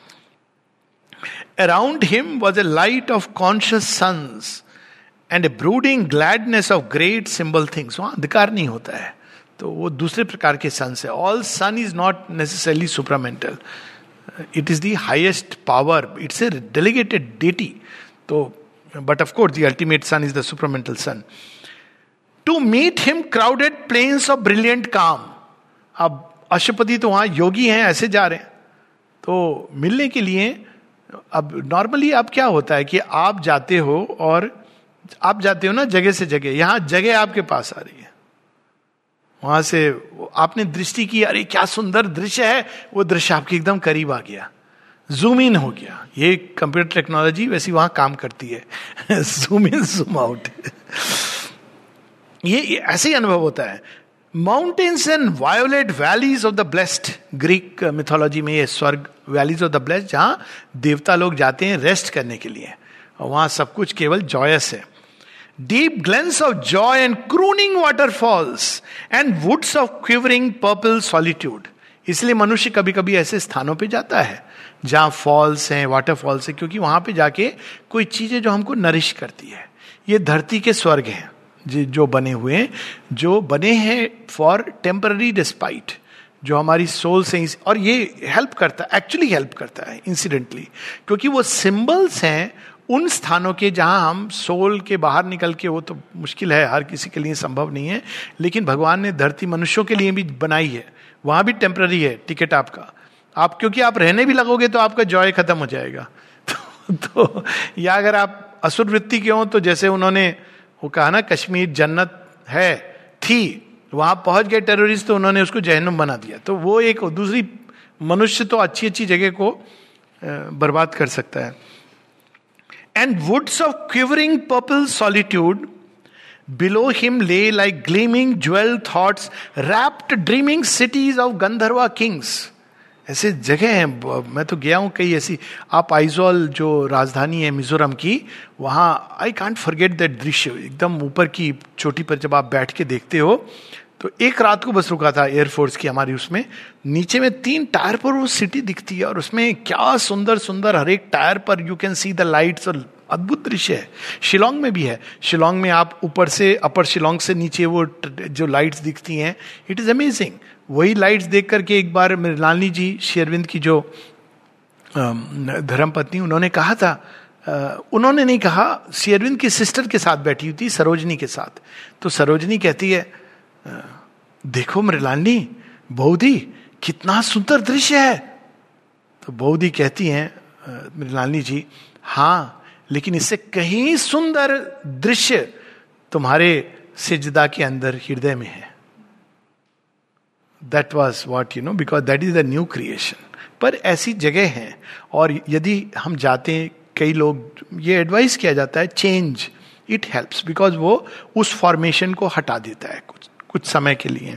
Around him was a light of conscious suns and a brooding gladness of great symbol things. वहां अंधकार नहीं होता है, तो वो दूसरे प्रकार के सन है. All sun is not necessarily supramental, it is the highest power, it's a delegated deity. तो but of course the ultimate sun is the supramental sun. To meet him crowded planes of brilliant calm. अब अशुपति तो वहां योगी हैं, ऐसे जा रहे हैं, तो मिलने के लिए. अब नॉर्मली अब क्या होता है कि आप जाते हो और आप जाते हो ना जगह से जगह, यहां जगह आपके पास आ रही है, वहां से आपने दृष्टि की, अरे क्या सुंदर दृश्य है, वो दृश्य आपके एकदम करीब आ गया, जूम इन हो गया. ये कंप्यूटर टेक्नोलॉजी वैसी वहां काम करती है, जूम इन जूम आउट. ये, ये ऐसे ही अनुभव होता है. Mountains and violet valleys of the blessed. Greek mythology में ये स्वर्ग, वैलीज ऑफ द ब्लेस्ड, जहां देवता लोग जाते हैं रेस्ट करने के लिए, और वहां सब कुछ केवल जॉयस है. Deep glens of joy and crooning waterfalls and woods of quivering purple solitude. इसलिए मनुष्य कभी कभी ऐसे स्थानों पे जाता है जहां फॉल्स हैं, वाटरफॉल्स हैं, क्योंकि वहां पे जाके कोई चीजें जो हमको नरिश करती है. ये धरती के स्वर्ग हैं जो बने हुए हैं, जो बने हैं फॉर टेम्पररी डिस्पाइट, जो हमारी सोल से. और ये हेल्प करता है, एक्चुअली हेल्प करता है इंसिडेंटली, क्योंकि वो सिंबल्स हैं उन स्थानों के जहां हम सोल के बाहर निकल के, वो तो मुश्किल है, हर किसी के लिए संभव नहीं है, लेकिन भगवान ने धरती मनुष्यों के लिए भी बनाई है. वहां भी टेम्पररी है टिकट आपका, आप क्योंकि आप रहने भी लगोगे तो आपका जॉय खत्म हो जाएगा. तो, तो या अगर आप असुर वृत्ति के हो, तो जैसे उन्होंने वो कहा ना कश्मीर जन्नत है थी, वहां पहुंच गए टेररिस्ट तो उन्होंने उसको जहन्नुम बना दिया. तो वो एक दूसरी, मनुष्य तो अच्छी अच्छी जगह को बर्बाद कर सकता है. And woods of quivering purple solitude below him lay like gleaming jewel thoughts, wrapped dreaming cities of Gandharva kings. ऐसे जगह हैं, मैं तो गया हूं कई ऐसी. आप आइजोल जो राजधानी है मिजोरम की, वहां आई कांट फॉरगेट दैट दृश्य. एकदम ऊपर की चोटी पर जब आप बैठ के देखते हो, तो एक रात को बस रुका था एयरफोर्स की हमारी, उसमें नीचे में तीन टायर पर वो सिटी दिखती है, और उसमें क्या सुंदर सुंदर हर एक टायर पर you can see the lights, और अद्भुत दृश्य है. शिलोंग में भी है. शिलोंग में आप ऊपर से, अपर शिलोंग से नीचे वो जो लाइट्स दिखती हैं, इट इज अमेजिंग. वही लाइट्स देख करके एक बार मृणालिनी जी, श्री अरविंद की जो धर्मपत्नी, उन्होंने कहा था, उन्होंने नहीं कहा, श्री अरविंद की सिस्टर के साथ बैठी हुई थी, सरोजनी के साथ. तो सरोजनी कहती है, देखो मृणालिनी, बहुधी कितना सुंदर दृश्य है. तो बहुधी कहती हैं मृणालिनी जी, हाँ, लेकिन इससे कहीं सुंदर दृश्य तुम्हारे सिजदा के अंदर हृदय में है. That was what you know, because that is the new creation. पर ऐसी जगह है, और यदि हम जाते हैं, कई लोग ये एडवाइस किया जाता है, चेंज इट हेल्प्स, बिकॉज वो उस फॉर्मेशन को हटा देता है कुछ कुछ समय के लिए.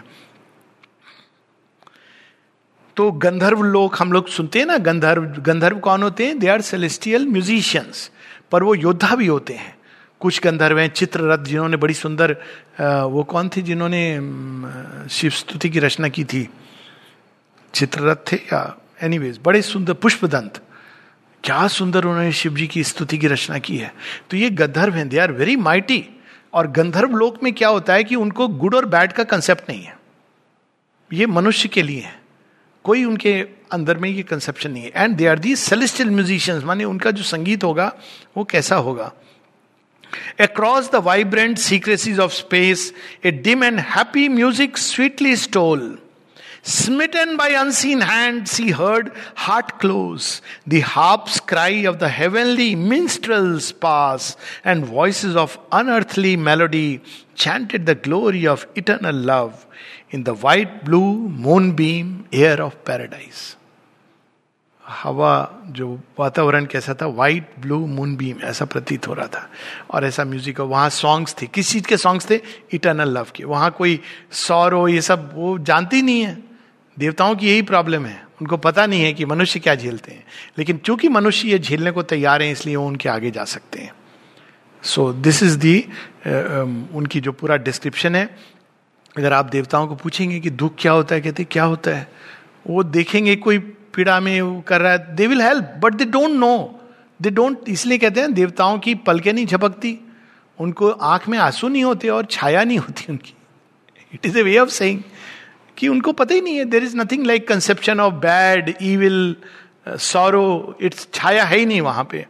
तो गंधर्व लोग हम लोग सुनते हैं ना, गंधर्व. गंधर्व कौन होते हैं? दे आर सेलेस्टियल म्यूजिशियंस, पर वो योद्धा भी होते हैं. कुछ गंधर्व हैं, चित्ररथ, जिन्होंने बड़ी सुंदर, वो कौन थी जिन्होंने शिव स्तुति की रचना की थी, चित्ररथ थे या एनीवेज, बड़े सुंदर, पुष्पदंत, क्या सुंदर उन्होंने शिव जी की स्तुति की रचना की है। तो ये गंधर्व हैं, दे आर वेरी माइटी। और गंधर्व लोक में क्या होता है कि उनको गुड और बैड का कंसेप्ट नहीं है, ये मनुष्य के लिए है, कोई उनके अंदर में ये कंसेप्शन नहीं है। And they are the celestial musicians, माने उनका जो संगीत होगा वो कैसा होगा। Across the vibrant secrecies of space, a dim and happy music sweetly stole. Smitten by unseen hands, he heard heart close the harp's cry of the heavenly minstrels pass, and voices of unearthly melody chanted the glory of eternal love in the white blue moonbeam air of paradise. हवा, जो वातावरण कैसा था, white blue moon beam ऐसा प्रतीत हो रहा था, और ऐसा म्यूजिक। वहां सॉन्ग्स थे, किस चीज के सॉन्ग्स थे, इटर्नल लव के। वहां कोई सॉरो ये सब वो जानती नहीं है। देवताओं की यही प्रॉब्लम है, उनको पता नहीं है कि मनुष्य क्या झेलते हैं, लेकिन चूंकि मनुष्य ये झेलने को तैयार हैं इसलिए वो उनके आगे जा सकते हैं। सो दिस इज दी उनकी जो पूरा डिस्क्रिप्शन है। अगर आप देवताओं को पूछेंगे कि दुख क्या होता है, कहते क्या होता है, वो देखेंगे कोई पीड़ा में वो कर रहा है, they will help, but they don't know, they don't. इसलिए कहते हैं देवताओं की पलकें नहीं झपकती, उनको आंख में आंसू नहीं होते और छाया नहीं होती उनकी। It is a way of saying कि उनको पता ही नहीं है, there is nothing like conception of bad, evil, sorrow, it's छाया है ही नहीं वहां पे।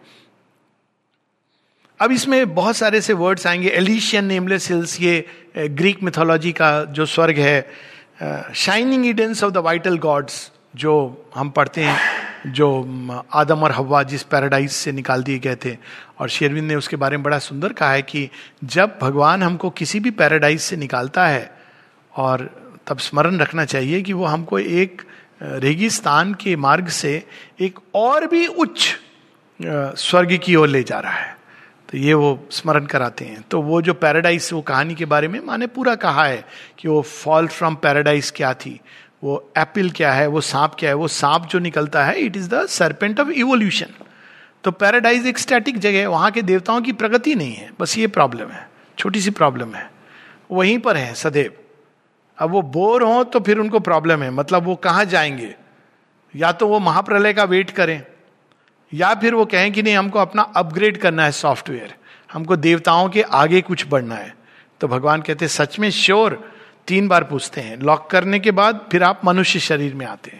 अब इसमें बहुत सारे से वर्ड्स आएंगे, एलिशियन नेमलेस हिल्स, ये ग्रीक मिथोलॉजी का जो स्वर्ग है, shining Edens of the vital gods जो हम पढ़ते हैं, जो आदम और हव्वा जिस पैराडाइज से निकाल दिए गए थे। और शेरविंद ने उसके बारे में बड़ा सुंदर कहा है कि जब भगवान हमको किसी भी पैराडाइज से निकालता है, और तब स्मरण रखना चाहिए कि वो हमको एक रेगिस्तान के मार्ग से एक और भी उच्च स्वर्ग की ओर ले जा रहा है, तो ये वो स्मरण कराते हैं। तो वो जो पैराडाइज, वो कहानी के बारे में माने पूरा कहा है कि वो फॉल फ्रॉम पैराडाइज क्या थी, वो एप्पल क्या है, वो सांप क्या है। वो सांप जो निकलता है, it is the serpent of evolution. तो पैराडाइज एक स्टैटिक जगह है, वहां के देवताओं की प्रगति नहीं है, बस ये प्रॉब्लम है, छोटी सी प्रॉब्लम है, वहीं पर है सदैव। अब वो बोर हो तो फिर उनको प्रॉब्लम है, मतलब वो कहाँ जाएंगे, या तो वो महाप्रलय का वेट करें, या फिर वो कहें कि नहीं हमको अपना अपग्रेड करना है सॉफ्टवेयर, हमको देवताओं के आगे कुछ बढ़ना है। तो भगवान कहते हैं सच में श्योर, तीन बार पूछते हैं, लॉक करने के बाद फिर आप मनुष्य शरीर में आते हैं।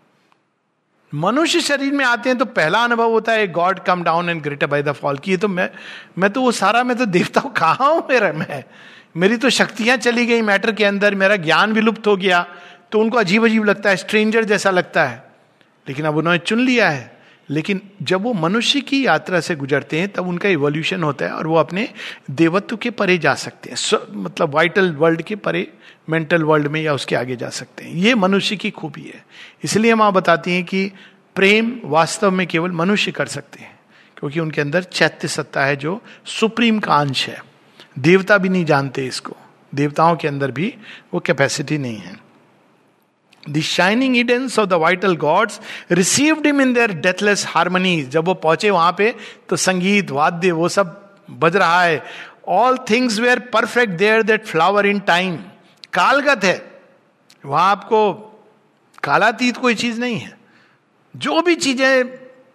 मनुष्य शरीर में आते हैं तो पहला अनुभव होता है god come down and greater by the fall, की ये तो मैं मैं तो वो सारा, मैं तो देवता हूं, कहाँ हूं मेरा, मैं मेरी तो शक्तियां चली गई मैटर के अंदर, मेरा ज्ञान विलुप्त हो गया। तो उनको अजीब अजीब लगता है, स्ट्रेंजर जैसा लगता है, लेकिन अब उन्होंने चुन लिया है। लेकिन जब वो मनुष्य की यात्रा से गुजरते हैं तब उनका इवोल्यूशन होता है और वो अपने देवत्व के परे जा सकते हैं, मतलब वाइटल वर्ल्ड के परे, मेंटल वर्ल्ड में या उसके आगे जा सकते हैं। ये मनुष्य की खूबी है। इसलिए माँ बताती हैं कि प्रेम वास्तव में केवल मनुष्य कर सकते हैं, क्योंकि उनके अंदर चैत्य सत्ता है जो सुप्रीम का अंश है। देवता भी नहीं जानते इसको, देवताओं के अंदर भी वो कैपेसिटी नहीं है। The shining Edens of the vital gods received him in their deathless harmonies. जब वो पहुंचे वहां पे तो संगीत, वाद्य, वो सब बज रहा है। All things were perfect there that flower in time. कालगत है वहां, आपको कालातीत कोई चीज नहीं है। जो भी चीजें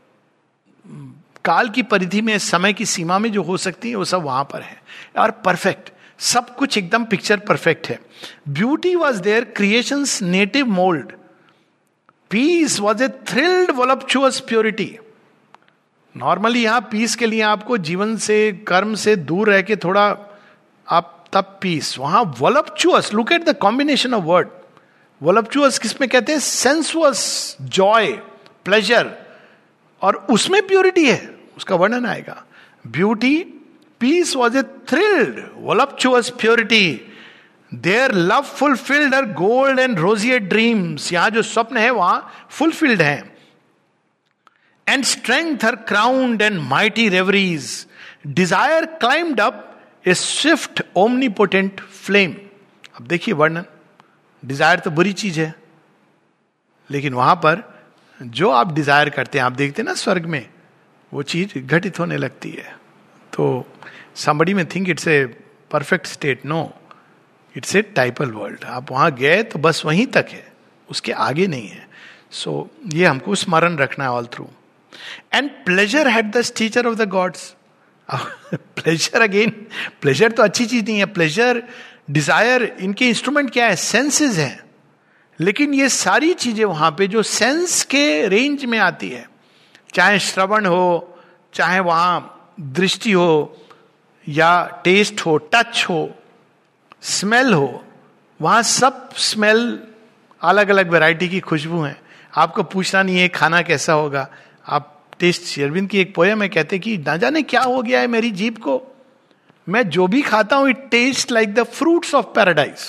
काल की परिधि में, समय की सीमा में जो हो सकती है, वो सब वहां पर है और परफेक्ट, सब कुछ एकदम पिक्चर परफेक्ट है। Beauty was there, creation's native mould, peace was a thrilled voluptuous purity. Normally यहां पीस के लिए आपको जीवन से, कर्म से दूर रह के थोड़ा आप तब पीस, वहां voluptuous, look at the combination of word. Voluptuous किसमें कहते हैं? सेंसुअस, जॉय, प्लेजर, और उसमें प्योरिटी है, उसका वर्णन आएगा। Beauty, peace was a thrilled, voluptuous purity. Their love fulfilled her gold and roseate dreams. यहां जो स्वप्न है वहां fulfilled है. And strength her crowned and mighty reveries. Desire climbed up a swift omnipotent flame. अब देखिए वर्णन, डिजायर तो बुरी चीज है, लेकिन वहां पर जो आप डिजायर करते हैं, आप देखते हैं ना स्वर्ग में, वो चीज घटित होने लगती है। तो तो somebody may think it's a perfect state. No, it's a typal world. आप वहां गए तो बस वहीं तक है, उसके आगे नहीं है. सो so, ये हमको स्मरण रखना है all through. And pleasure had the teacher of the gods. Pleasure again, pleasure तो अच्छी चीज नहीं है. प्लेजर, डिजायर, इनके इंस्ट्रूमेंट क्या है? सेंसेस हैं. लेकिन ये सारी चीजें वहां पे जो सेंस के रेंज में आती है, चाहे श्रवण हो, चाहे वहां दृष्टि हो, या टेस्ट हो, टच हो, स्मेल हो, वहां सब स्मेल अलग अलग वैरायटी की खुशबू है. आपको पूछना नहीं है खाना कैसा होगा, आप टेस्ट. शेरविंद की एक पोयम है, कहते कि ना जाने क्या हो गया है मेरी जीभ को, मैं जो भी खाता हूं it taste like the fruits of paradise.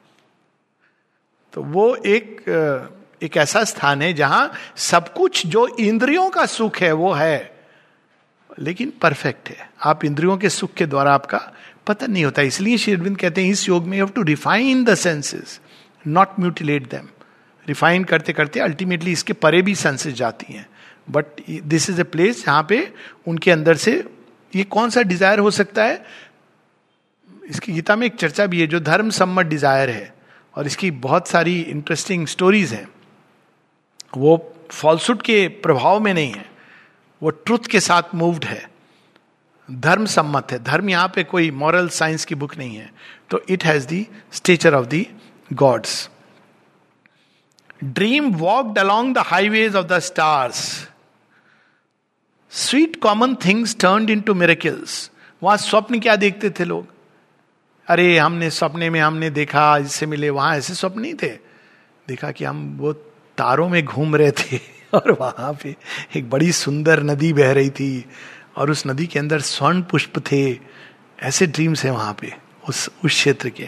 तो वो एक एक ऐसा स्थान है जहां सब कुछ जो इंद्रियों का सुख है वो है, लेकिन परफेक्ट है. आप इंद्रियों के सुख के द्वारा आपका पता नहीं होता. इसलिए श्री अरविंद कहते हैं इस योग में you have to refine the senses, not mutilate them. Refine करते करते अल्टीमेटली इसके परे भी सेंसेस जाती हैं. But this is a place जहां पे उनके अंदर से ये कौन सा डिजायर हो सकता है. इसकी गीता में एक चर्चा भी है जो धर्म सम्मत डिजायर है, और इसकी बहुत सारी इंटरेस्टिंग स्टोरीज हैं. वो फॉल्सुड के प्रभाव में नहीं है, वो ट्रुथ के साथ मूव्ड है, धर्म सम्मत है. धर्म यहां पे कोई मॉरल साइंस की बुक नहीं है. तो it has the stature of the gods. Dream walked along the highways of the stars, sweet common things turned into miracles. वहां स्वप्न क्या देखते थे लोग? अरे हमने सपने में हमने देखा इससे मिले. वहां ऐसे स्वप्न नहीं थे. देखा कि हम वो तारों में घूम रहे थे और वहां पे एक बड़ी सुंदर नदी बह रही थी और उस नदी के अंदर स्वर्ण पुष्प थे. ऐसे ड्रीम्स हैं वहां पे उस उस क्षेत्र के.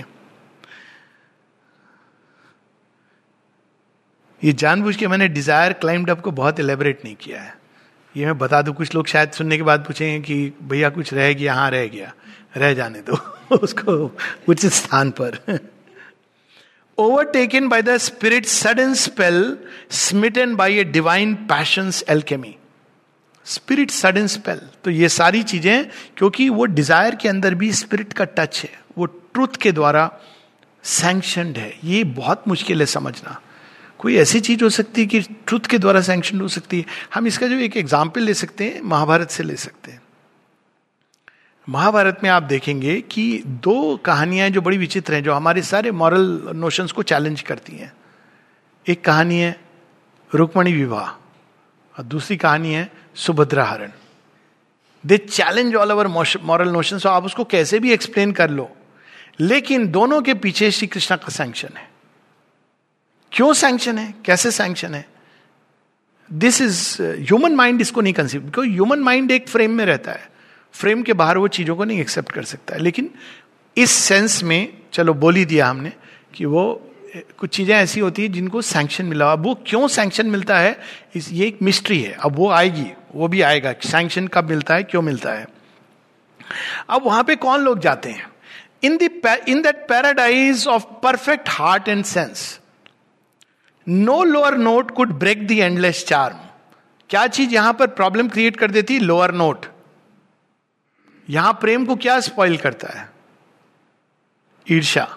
ये जानबूझ के मैंने डिजायर क्लाइम्ड अप को बहुत एलेबरेट नहीं किया है. ये मैं बता दूं, कुछ लोग शायद सुनने के बाद पूछेंगे कि भैया कुछ रह गया. हाँ रह गया, रह जाने दो उसको उचित स्थान पर. Overtaken by the spirit's sudden spell, smitten by a divine passion's alchemy. Spirit sudden spell. तो ये सारी चीजें, क्योंकि वो डिजायर के अंदर भी स्पिरिट का टच है, वो ट्रुथ के द्वारा सैंक्शनड है. ये बहुत मुश्किल है समझना. कोई ऐसी चीज हो सकती है कि ट्रुथ के द्वारा सैंक्शन हो सकती है. हम इसका जो एक एग्जाम्पल ले सकते हैं, महाभारत से ले सकते हैं. महाभारत में आप देखेंगे कि दो कहानियां जो बड़ी विचित्र हैं, जो हमारे सारे मॉरल नोशंस को चैलेंज करती हैं. एक कहानी है रुक्मणी विवाह और दूसरी कहानी है सुभद्रा हरण. They challenge all over moral notions. आप उसको कैसे भी एक्सप्लेन कर लो, लेकिन दोनों के पीछे श्री कृष्ण का सैंक्शन है. क्यों सैंक्शन है, कैसे सैंक्शन है? दिस इज ह्यूमन माइंड इसको नहीं कंसीव, बिकॉज ह्यूमन माइंड एक फ्रेम में रहता है. फ्रेम के बाहर वो चीजों को नहीं एक्सेप्ट कर सकता है. लेकिन इस सेंस में चलो बोल ही दिया हमने कि वो कुछ चीजें ऐसी होती है जिनको सैंक्शन मिला. अब वो क्यों सैंक्शन मिलता है, इस ये एक मिस्ट्री है. अब वो आएगी, वो भी आएगा. सैंक्शन कब मिलता है, क्यों मिलता है. अब वहां पे कौन लोग जाते हैं? In the in that paradise of perfect heart and sense, no lower note could break the endless charm. क्या चीज यहां पर प्रॉब्लम क्रिएट कर देती? Lower note. यहां प्रेम को क्या स्पॉइल करता है? ईर्ष्या,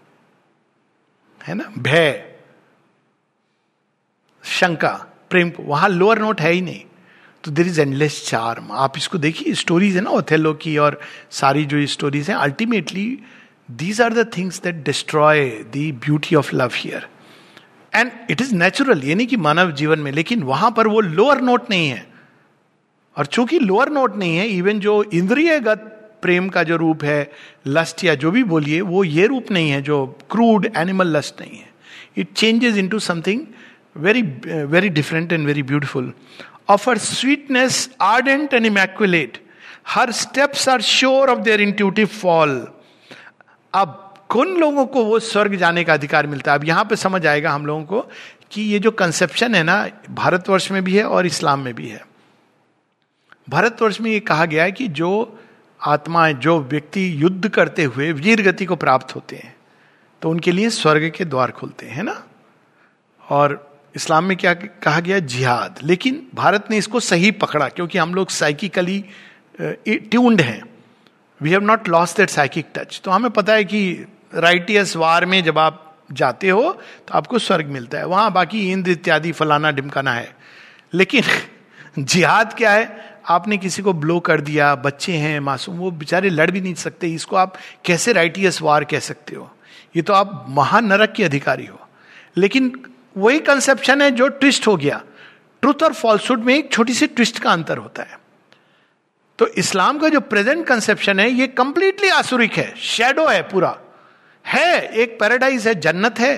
है ना, भय, शंका. प्रेम को वहां लोअर नोट है ही नहीं. तो देयर इज एंडलेस चार्म. आप इसको देखिए, स्टोरीज है ना ओथेलो की और सारी जो स्टोरीज हैं, ultimately these are the things that destroy the beauty of love here. And it is natural, ये नहीं कि मानव जीवन में, लेकिन वहां पर वो लोअर नोट नहीं है. और चूंकि लोअर नोट नहीं है, इवन जो इंद्रियगत प्रेम का जो रूप है, लस्ट या जो भी बोलिए, वो ये रूप नहीं है जो क्रूड एनिमल लस्ट नहीं है. It changes into something very very different and very beautiful. Of her sweetness ardent and immaculate, her steps are sure of their intuitive fall. अब कौन लोगों को वो स्वर्ग जाने का अधिकार मिलता है? अब यहां पे समझ आएगा हम लोगों को कि ये जो कंसेप्शन है ना, भारतवर्ष में भी है और इस्लाम में भी है. भारतवर्ष में ये कहा गया है कि जो आत्माएं, जो व्यक्ति युद्ध करते हुए वीर गति को प्राप्त होते हैं, तो उनके लिए स्वर्ग के द्वार खुलते हैं ना. और इस्लाम में क्या कहा गया? जिहाद. लेकिन भारत ने इसको सही पकड़ा, क्योंकि हम लोग साइकिकली ट्यून्ड हैं. We have not lost that psychic touch. तो हमें पता है कि राइटियस वार में जब आप जाते हो तो आपको स्वर्ग मिलता है, वहां बाकी इंद्र इत्यादि फलाना ढिमकाना है. लेकिन जिहाद क्या है? आपने किसी को ब्लो कर दिया, बच्चे हैं मासूम, वो बेचारे लड़ भी नहीं सकते, इसको आप कैसे राइटियस वार कह सकते हो? ये तो आप महानरक के अधिकारी हो. लेकिन वही कंसेप्शन है जो ट्विस्ट हो गया. ट्रुथ और फॉल्सहुड में एक छोटी सी ट्विस्ट का अंतर होता है. तो इस्लाम का जो प्रेजेंट कंसेप्शन है ये कंप्लीटली आसुरिक है, शैडो है, पूरा है. एक पैराडाइज है, जन्नत है.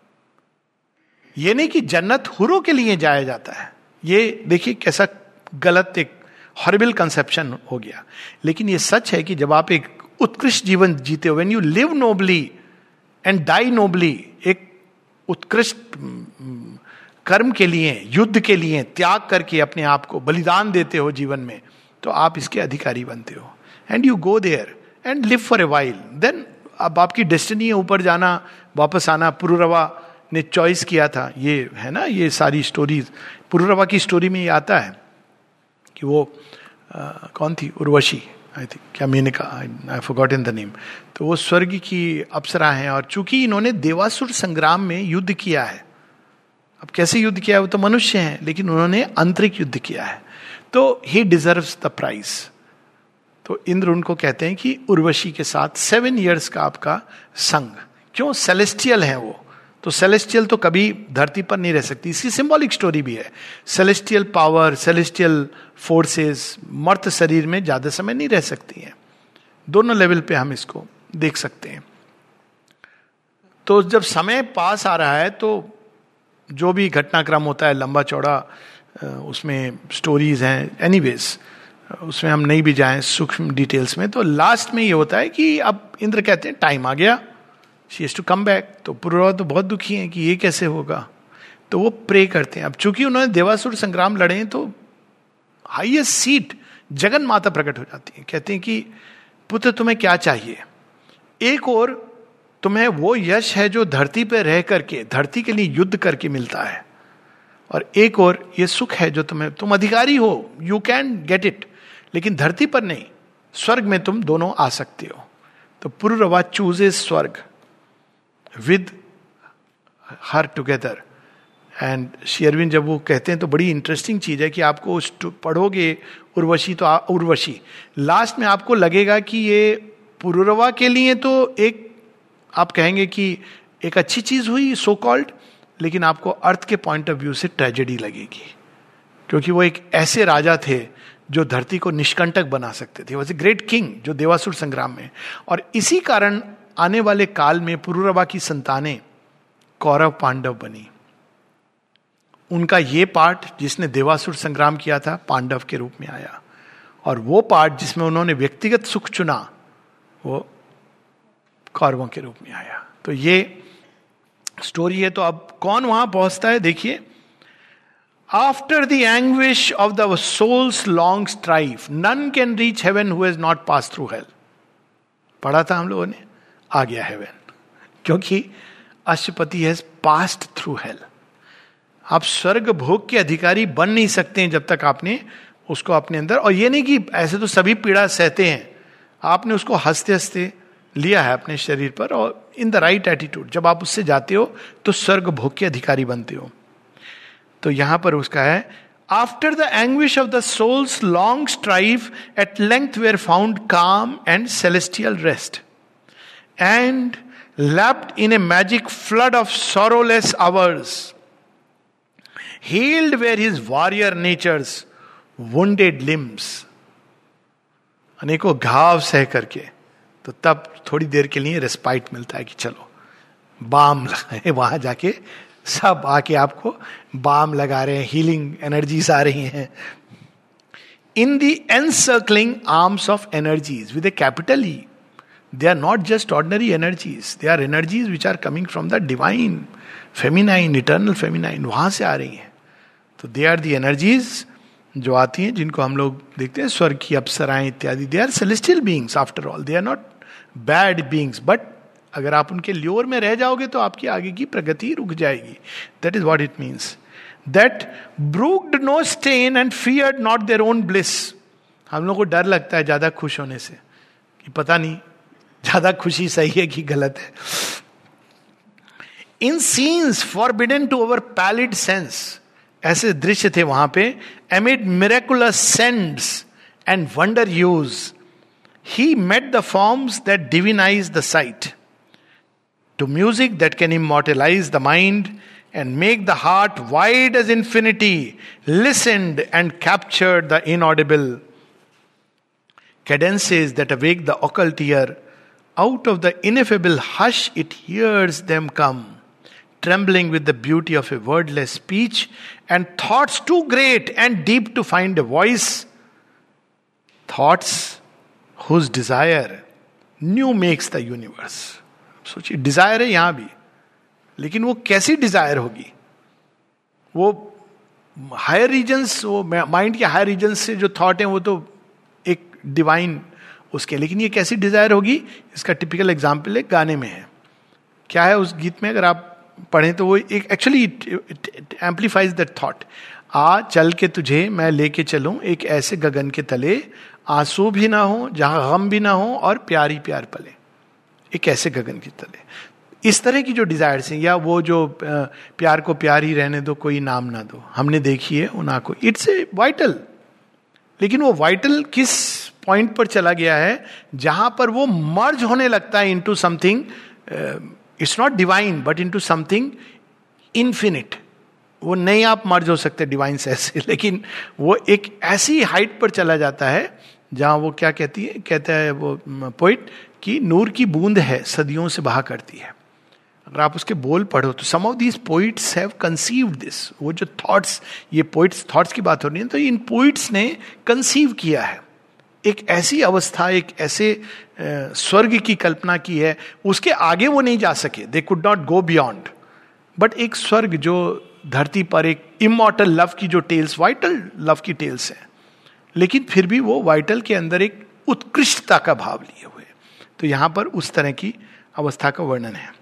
ये नहीं कि जन्नत हुरों के लिए जाया जाता है. ये देखिए कैसा गलत, एक हॉरिबल कंसेप्शन हो गया. लेकिन ये सच है कि जब आप एक उत्कृष्ट जीवन जीते हो, when you live nobly and die nobly, एक उत्कृष्ट कर्म के लिए, युद्ध के लिए त्याग करके अपने आप को बलिदान देते हो जीवन में, तो आप इसके अधिकारी बनते हो. And you go there and live for a while. Then अब आपकी डेस्टिनी है ऊपर जाना, वापस आना. पुरुरवा ने चॉइस किया था, ये है ना, ये सारी स्टोरीज पुरुरवा की स्टोरी में ये आता है कि वो आ, कौन थी, उर्वशी आई थिंक, क्या Menaka, I forgotten the name. तो वो स्वर्ग की अप्सरा हैं, और चूंकि इन्होंने देवासुर संग्राम में युद्ध किया है. अब कैसे युद्ध किया है? वो तो मनुष्य हैं, लेकिन उन्होंने आंतरिक युद्ध किया है, तो ही डिजर्व्स द प्राइज. तो इंद्र उनको कहते हैं कि उर्वशी के साथ सेवन इयर्स का आपका संग. क्यों? सेलेस्टियल है वो. तो सेलेस्टियल तो कभी धरती पर नहीं रह सकती. इसकी सिंबॉलिक स्टोरी भी है. सेलेस्टियल पावर, सेलेस्टियल फोर्सेस मर्त शरीर में ज्यादा समय नहीं रह सकती हैं. दोनों लेवल पे हम इसको देख सकते हैं. तो जब समय पास आ रहा है तो जो भी घटनाक्रम होता है लंबा चौड़ा, उसमें स्टोरीज हैं, एनीवेज उसमें हम नहीं भी जाएं सूक्ष्म डिटेल्स में. तो लास्ट में ये होता है कि अब इंद्र कहते हैं टाइम आ गया, she has to come back. तो पुरुरवा तो बहुत दुखी हैं कि ये कैसे होगा. तो वो प्रे करते हैं. अब चूंकि उन्होंने देवासुर संग्राम लड़े हैं तो हाईएस्ट सीट जगन माता प्रकट हो जाती है. कहते हैं कि पुत्र तुम्हें क्या चाहिए? एक और तुम्हें वो यश है जो धरती पर रह करके, धरती के लिए युद्ध करके मिलता है, और एक और ये सुख है जो तुम्हें, तुम अधिकारी हो, यू कैन गेट इट, लेकिन धरती पर नहीं, स्वर्ग में तुम दोनों आ सकते हो. तो पुरुरवा चूजेस स्वर्ग with her together. And Shri Aurobindo जब वो कहते हैं तो बड़ी इंटरेस्टिंग चीज है कि आपको उस पढ़ोगे उर्वशी, तो उर्वशी लास्ट में आपको लगेगा कि ये पुरुरवा के लिए तो एक, आप कहेंगे कि एक अच्छी चीज हुई सो कॉल्ड, लेकिन आपको अर्थ के पॉइंट ऑफ व्यू से ट्रेजेडी लगेगी. क्योंकि वो एक ऐसे राजा थे जो धरती को निष्कंटक बना सकते थे. वॉज ए ग्रेट किंग जो देवासुर संग्राम में. और इसी कारण आने वाले काल में पुरुरवा की संतानें कौरव पांडव बनी. उनका ये पार्ट जिसने देवासुर संग्राम किया था पांडव के रूप में आया, और वो पार्ट जिसमें उन्होंने व्यक्तिगत सुख चुना वो कौरवों के रूप में आया. तो ये स्टोरी है. तो अब कौन वहां पहुंचता है? देखिए, after the anguish of the soul's long strife none can reach heaven who has not pass through hell. पढ़ा था हम लोगों ने, आ गया हेवन, क्योंकि Ashwapati has passed through hell. आप स्वर्ग भोग के अधिकारी बन नहीं सकते हैं जब तक आपने उसको अपने अंदर, और ये नहीं कि ऐसे तो सभी पीड़ा सहते हैं, आपने उसको हंसते हंसते लिया है अपने शरीर पर, और इन द राइट एटीट्यूड जब आप उससे जाते हो तो स्वर्ग भोग के अधिकारी बनते हो. तो यहां पर उसका है, after the anguish of the soul's long strife at length were found calm and celestial rest, and lapped in a magic flood of sorrowless hours, healed were his warrior nature's wounded limbs. अनेकों घाव सह करके, तो तब थोड़ी देर के लिए रेस्पाइट मिलता है कि चलो बाम लगाए. वहां जाके सब आके आपको बाम लगा रहे हैं, हीलिंग एनर्जीज आ रही हैं. In the encircling arms of energies with a capital E, they are not just ordinary energies, they are energies which are coming from the divine feminine, eternal feminine, वहां से आ रही हैं. तो दे आर दी एनर्जीज जो आती हैं, जिनको हम लोग देखते हैं स्वर्ग की अप्सराएं इत्यादि. They are celestial beings after all, they are not bad beings. But अगर आप उनके ल्योर में रह जाओगे तो आपकी आगे की प्रगति रुक जाएगी. That is what it means. That brooked no stain and feared not their own bliss. हम लोग को डर लगता है ज्यादा खुश होने से कि पता नहीं ज्यादा खुशी सही है कि गलत है. In scenes forbidden to our pallid sense, ऐसे दृश्य थे वहां पे. Amid miraculous sands and wonder hues he met the forms that divinise the sight. To music that can immortalise the mind and make the heart wide as infinity, listened and captured the inaudible cadences that awake the occult ear. Out of the ineffable hush it hears them come, trembling with the beauty of a wordless speech and thoughts too great and deep to find a voice. Thoughts whose desire new makes the universe. सोचिए, desire है यहां भी, लेकिन वो कैसी desire होगी? वो higher reasons, वो माइंड के हायर रीजन्स से जो थॉट है वो तो एक डिवाइन उसके, लेकिन ये कैसी डिजायर होगी? इसका टिपिकल एग्जाम्पल एक गाने में है. क्या है उस गीत में? अगर आप पढ़ें तो वो एक एक्चुअली एम्पलीफाइज दैट थॉट. आ चल के तुझे मैं लेके चलूं एक ऐसे गगन के तले, आंसू भी ना हो, जहां गम भी ना हो, और प्यारी प्यार पले. एक ऐसे गगन के तले. इस तरह की जो डिजायर्स हैं, या वो जो प्यार को प्यार ही रहने दो, कोई नाम ना दो, हमने देखी है उन आंखों. It's a vital. लेकिन वो वाइटल किस पॉइंट पर चला गया है? जहां पर वो मर्ज होने लगता है into something, it's not divine but into something infinite. वो नहीं आप मर्ज हो सकते डिवाइन से ऐसे, लेकिन वो एक ऐसी हाइट पर चला जाता है जहां वो क्या कहती है, कहता है वो पोइट कि नूर की बूंद है सदियों से बहा करती है. अगर आप उसके बोल पढ़ो तो some of these poets have conceived this. वो जो थॉट्स, ये पोइट्स थॉट्स की बात हो रही है, तो इन पोइट्स ने कंसीव किया है एक ऐसी अवस्था, एक ऐसे uh, स्वर्ग की कल्पना की है. उसके आगे वो नहीं जा सके, they could not go beyond. But एक स्वर्ग जो धरती पर एक इमॉर्टल लव की जो टेल्स, वाइटल लव की टेल्स हैं, लेकिन फिर भी वो वाइटल के अंदर एक उत्कृष्टता का भाव लिए हुए. तो यहां पर उस तरह की अवस्था का वर्णन है.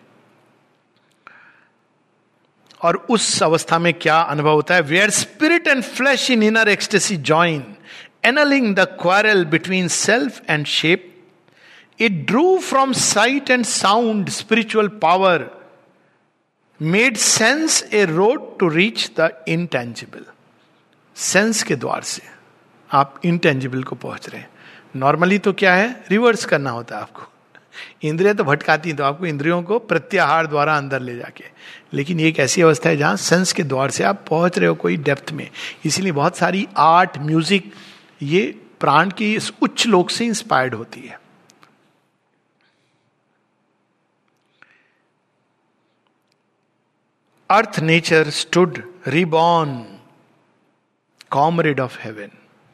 और उस अवस्था में क्या अनुभव होता है? Where spirit and flesh in inner ecstasy join, annealing the quarrel between self and shape, it drew from sight and sound spiritual power, made sense a road to reach the intangible. Sense के द्वार से आप intangible को पहुंच रहे हैं. Normally तो क्या है, रिवर्स करना होता है आपको. इंद्रियां तो भटकाती हैं, तो आपको इंद्रियों को प्रत्याहार द्वारा अंदर ले जाके. लेकिन ये एक ऐसी अवस्था है जहां सेंस के द्वार से आप पहुंच रहे हो कोई डेप्थ में. इसीलिए बहुत सारी आर्ट, म्यूजिक, ये प्राण की इस उच्च लोक से इंस्पायर्ड होती है. Earth nature stood reborn, comrade of heaven,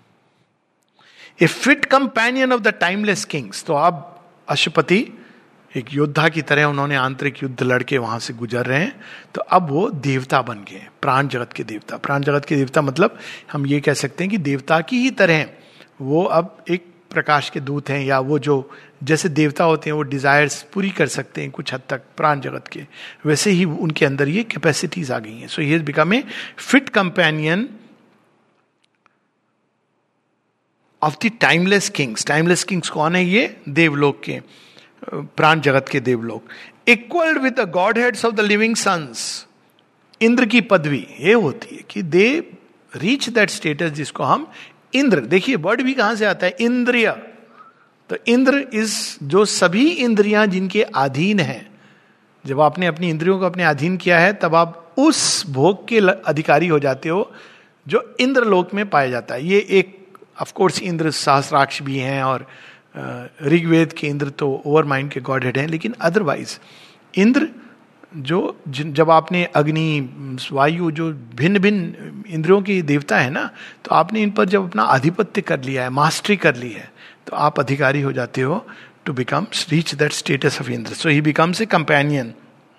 a fit companion of the timeless kings. तो अब अशुपति एक योद्धा की तरह उन्होंने आंतरिक युद्ध लड़के वहां से गुजर रहे हैं. तो अब वो देवता बन गए, प्राण जगत के देवता. प्राण जगत के देवता मतलब हम ये कह सकते हैं कि देवता की ही तरह वो अब एक प्रकाश के दूत हैं, या वो जो जैसे देवता होते हैं वो डिजायर्स पूरी कर सकते हैं कुछ हद तक प्राण जगत के, वैसे ही उनके अंदर ये कैपेसिटीज आ गई हैं. So he has become a fit companion of the timeless kings. Timeless kings कौन है? ये देवलोक के, प्राण जगत के देवलोक. Equalled with the god heads of the living suns. Indra की पदवी ये होती है कि दे रीच दैट स्टेटस जिसको हम इंद्र, देखिए वर्ड भी कहां से आता है, इंद्रिय. तो इंद्र इस जो सभी इंद्रियां जिनके अधीन हैं, जब आपने अपनी इंद्रियों को अपने अधीन किया है तब आप उस भोग के अधिकारी हो जाते हो जो इंद्रलोक में पाया जाता है. ये एक ऑफ कोर्स इंद्र सहस्राक्ष भी हैं और ऋग्वेद के इंद्र तो ओवर माइंड के गॉड हेड हैं, लेकिन अदरवाइज इंद्र जो जब आपने अग्नि, वायु, जो भिन्न भिन्न इंद्रियों की देवता है ना, तो आपने इन पर जब अपना आधिपत्य कर लिया है, मास्टरी कर ली है, तो आप अधिकारी हो जाते हो to become reach that status of Indra. So he becomes a companion.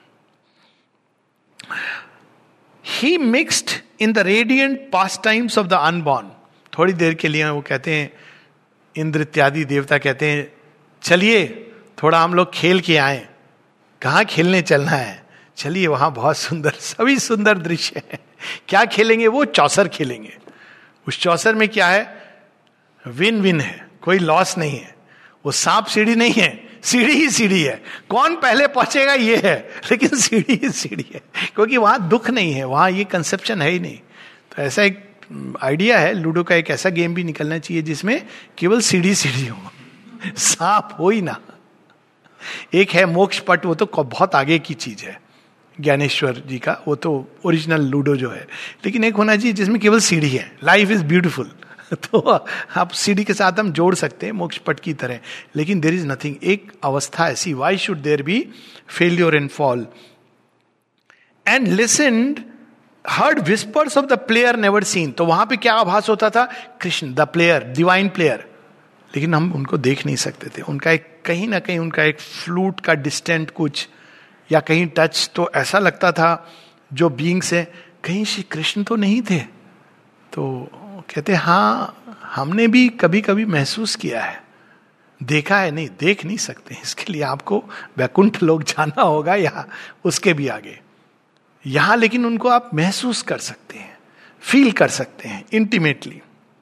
He mixed in the radiant pastimes of the unborn. थोड़ी देर के लिए वो कहते हैं, इंद्र इत्यादि देवता कहते हैं चलिए थोड़ा हम लोग खेल के आए. कहाँ खेलने चलना है? चलिए वहां बहुत सुंदर, सभी सुंदर दृश्य है. क्या खेलेंगे? वो चौसर खेलेंगे. उस चौसर में क्या है? विन विन है, कोई लॉस नहीं है. वो सांप सीढ़ी नहीं है, सीढ़ी ही सीढ़ी है, कौन पहले पहुंचेगा ये है, लेकिन सीढ़ी ही सीढ़ी है, क्योंकि वहां दुख नहीं है, वहां ये कंसेप्शन है ही नहीं। तो ऐसा एक आइडिया है, लूडो का एक ऐसा गेम भी निकलना चाहिए जिसमें केवल सीढ़ी सीढ़ी हो, सांप हो ही ना। एक है मोक्ष पट, वो तो बहुत आगे की चीज है ज्ञानेश्वर जी का, वो तो ओरिजिनल लूडो जो है, लेकिन एक होना चाहिए जिसमें केवल सीढ़ी है, लाइफ इज ब्यूटीफुल। तो आप सीढ़ी के साथ हम जोड़ सकते हैं मोक्ष पट की तरह, लेकिन देयर इज नथिंग, एक अवस्था ऐसी, why should there be failure and fall. And listened heard whispers of the player never seen, तो वहां पे क्या आभास होता था, Krishna the player, divine player, लेकिन हम उनको देख नहीं सकते थे। उनका एक कहीं ना कहीं उनका एक फ्लूट का डिस्टेंट कुछ, या कहीं टच, तो ऐसा लगता था जो बीइंग्स है, कहीं श्री कृष्ण तो नहीं थे। तो कहते हाँ, हमने भी कभी कभी महसूस किया है, देखा है, नहीं देख नहीं सकते, इसके लिए आपको वैकुंठ लोक जाना होगा या उसके भी आगे। यहां लेकिन उनको आप महसूस कर सकते हैं, फील कर सकते हैं intimately.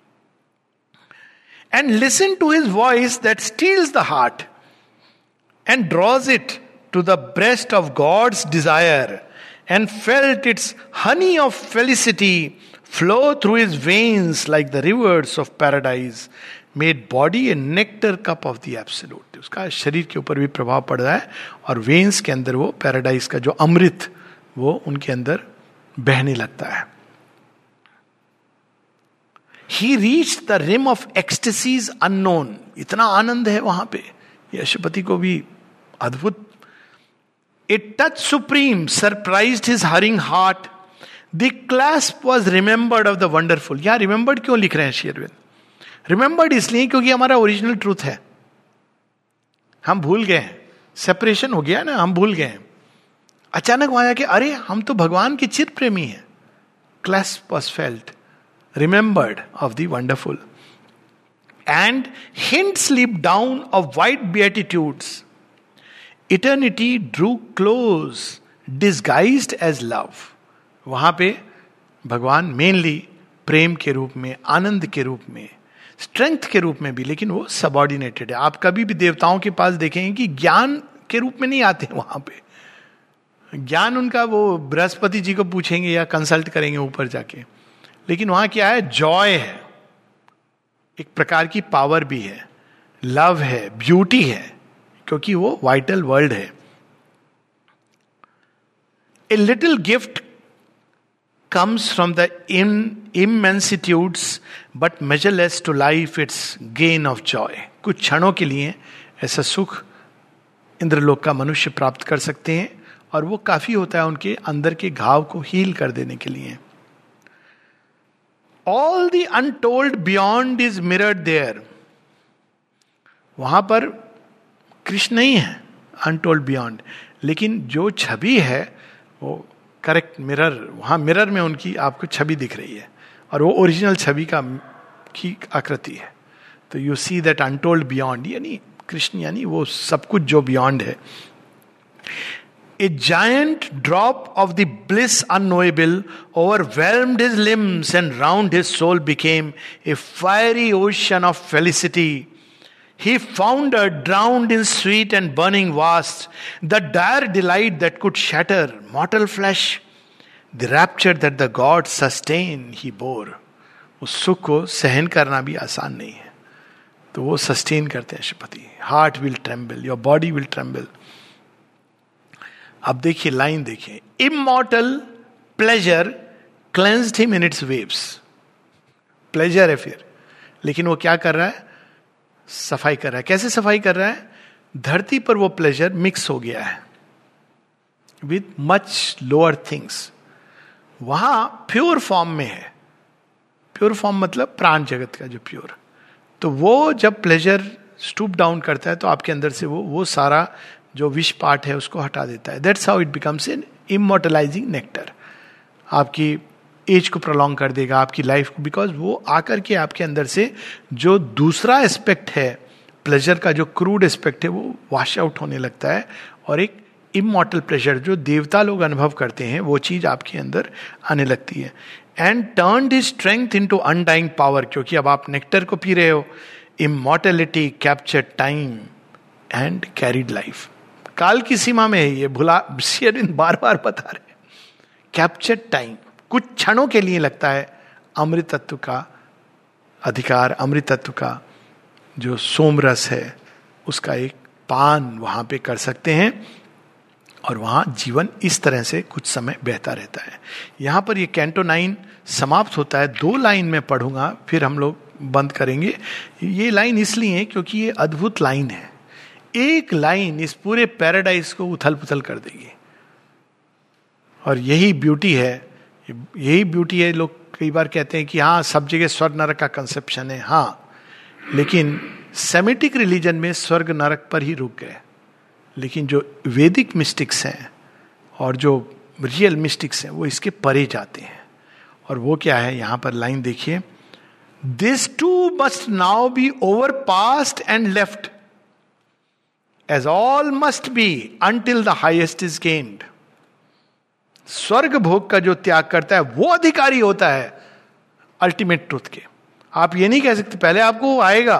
And listen to his voice that steals the heart and draws it to the breast of God's desire, and felt its honey of felicity flow through his veins like the rivers of paradise, made body a nectar cup of the absolute. उसका शरीर के ऊपर भी प्रभाव पड़ रहा है, और वेन्स के अंदर वो पैराडाइज का जो अमृत वो उनके अंदर बहने लगता है। He reached the rim of ecstasies unknown, इतना आनंद है वहां पे, यशपति को भी अद्भुत। A touch supreme surprised his hurrying heart. The clasp was remembered of the wonderful. यहाँ remembered क्यों लिख रहे हैं श्री अरविंद? Remembered इसलिए क्योंकि हमारा ओरिजिनल ट्रूथ है, हम भूल गए हैं, सेपरेशन हो गया ना, हम भूल गए हैं। अचानक वहां जाके अरे हम तो भगवान के चिर प्रेमी हैं। Clasp was felt, remembered of the wonderful, and hints leaped down of white beatitudes. Eternity drew close, disguised as love. वहां पे भगवान मेनली प्रेम के रूप में, आनंद के रूप में, स्ट्रेंथ के रूप में भी, लेकिन वो सबॉर्डिनेटेड है। आप कभी भी देवताओं के पास देखेंगे कि ज्ञान के रूप में नहीं आते हैं वहां पे। ज्ञान उनका वो बृहस्पति जी को पूछेंगे या कंसल्ट करेंगे ऊपर जाके, लेकिन वहां क्या है, जॉय है, एक प्रकार की पावर भी है, लव है, ब्यूटी है, क्योंकि वो वाइटल वर्ल्ड है। A little gift comes from the in immensitudes but measureless to life its gain of joy. कुछ क्षणों के लिए ऐसा सुख इंद्रलोक का मनुष्य प्राप्त कर सकते हैं, और वो काफी होता है उनके अंदर के घाव को हील कर देने के लिए। All the untold beyond is mirrored there, वहां पर कृष्ण नहीं है अनटोल्ड बियॉन्ड, लेकिन जो छवि है वो करेक्ट मिरर, वहां मिरर में उनकी आपको छवि दिख रही है, और वो ओरिजिनल छवि का की आकृति है। तो you see that untold beyond, यानी कृष्ण यानी वो सब कुछ जो बियॉन्ड है। A giant drop of the bliss unknowable overwhelmed his limbs and round his soul became a fiery ocean of felicity. He foundered, drowned in sweet and burning vast, the dire delight that could shatter mortal flesh, the rapture that the gods sustain he bore. उस सुख को सहन करना भी आसान नहीं है, तो वो सस्टेन करते हैं Shripati. Heart will tremble, your body will tremble. अब देखिए लाइन देखिए, immortal pleasure cleansed him in its waves. Pleasure है फिर, लेकिन वो क्या कर रहा है, सफाई कर रहा है। कैसे सफाई कर रहा है, धरती पर वो प्लेजर मिक्स हो गया है विथ मच लोअर थिंग्स, वहां प्योर फॉर्म में है। प्योर फॉर्म मतलब प्राण जगत का जो प्योर, तो वो जब प्लेजर स्टूप डाउन करता है तो आपके अंदर से वो वो सारा जो विश पार्ट है उसको हटा देता है। That's how it becomes an immortalising nectar. आपकी एज को प्रोलॉन्ग कर देगा, आपकी लाइफ को, बिकॉज वो आकर के आपके अंदर से जो दूसरा एस्पेक्ट है प्लेजर का, जो क्रूड एस्पेक्ट है, वो वॉश आउट होने लगता है, और एक इमॉर्टल प्लेजर जो देवता लोग अनुभव करते हैं वो चीज आपके अंदर आने लगती है। And turned his strength into undying power, क्योंकि अब आप नेक्टर को पी रहे हो, immortality captured time and carried life. काल की सीमा में है ये, भुला श्री अरविंद बार बार बता रहे हैं. कैप्चर्ड टाइम, कुछ क्षणों के लिए लगता है अमृत तत्व का अधिकार, अमृत तत्व का जो सोमरस है उसका एक पान वहां पे कर सकते हैं, और वहां जीवन इस तरह से कुछ समय बहता रहता है. यहां पर ये कैंटो नाइन समाप्त होता है. दो लाइन में पढ़ूंगा, फिर हम लोग बंद करेंगे. ये लाइन इसलिए है क्योंकि ये अद्भुत लाइन है. एक लाइन इस पूरे पैराडाइज को उथल पुथल कर देगी, और यही ब्यूटी है. यही ब्यूटी है. लोग कई बार कहते हैं कि हाँ सब जगह स्वर्ग नरक का कंसेप्शन है, हाँ, लेकिन सेमिटिक रिलीजन में स्वर्ग नरक पर ही रुक गए. लेकिन जो वैदिक मिस्टिक्स हैं और जो रियल मिस्टिक्स हैं वो इसके परे जाते हैं. और वो क्या है, यहां पर लाइन देखिए. This too must now be overpassed and left as all must be until the highest is gained. स्वर्ग भोग का जो त्याग करता है वो अधिकारी होता है अल्टीमेट ट्रुथ के. आप ये नहीं कह सकते पहले आपको आएगा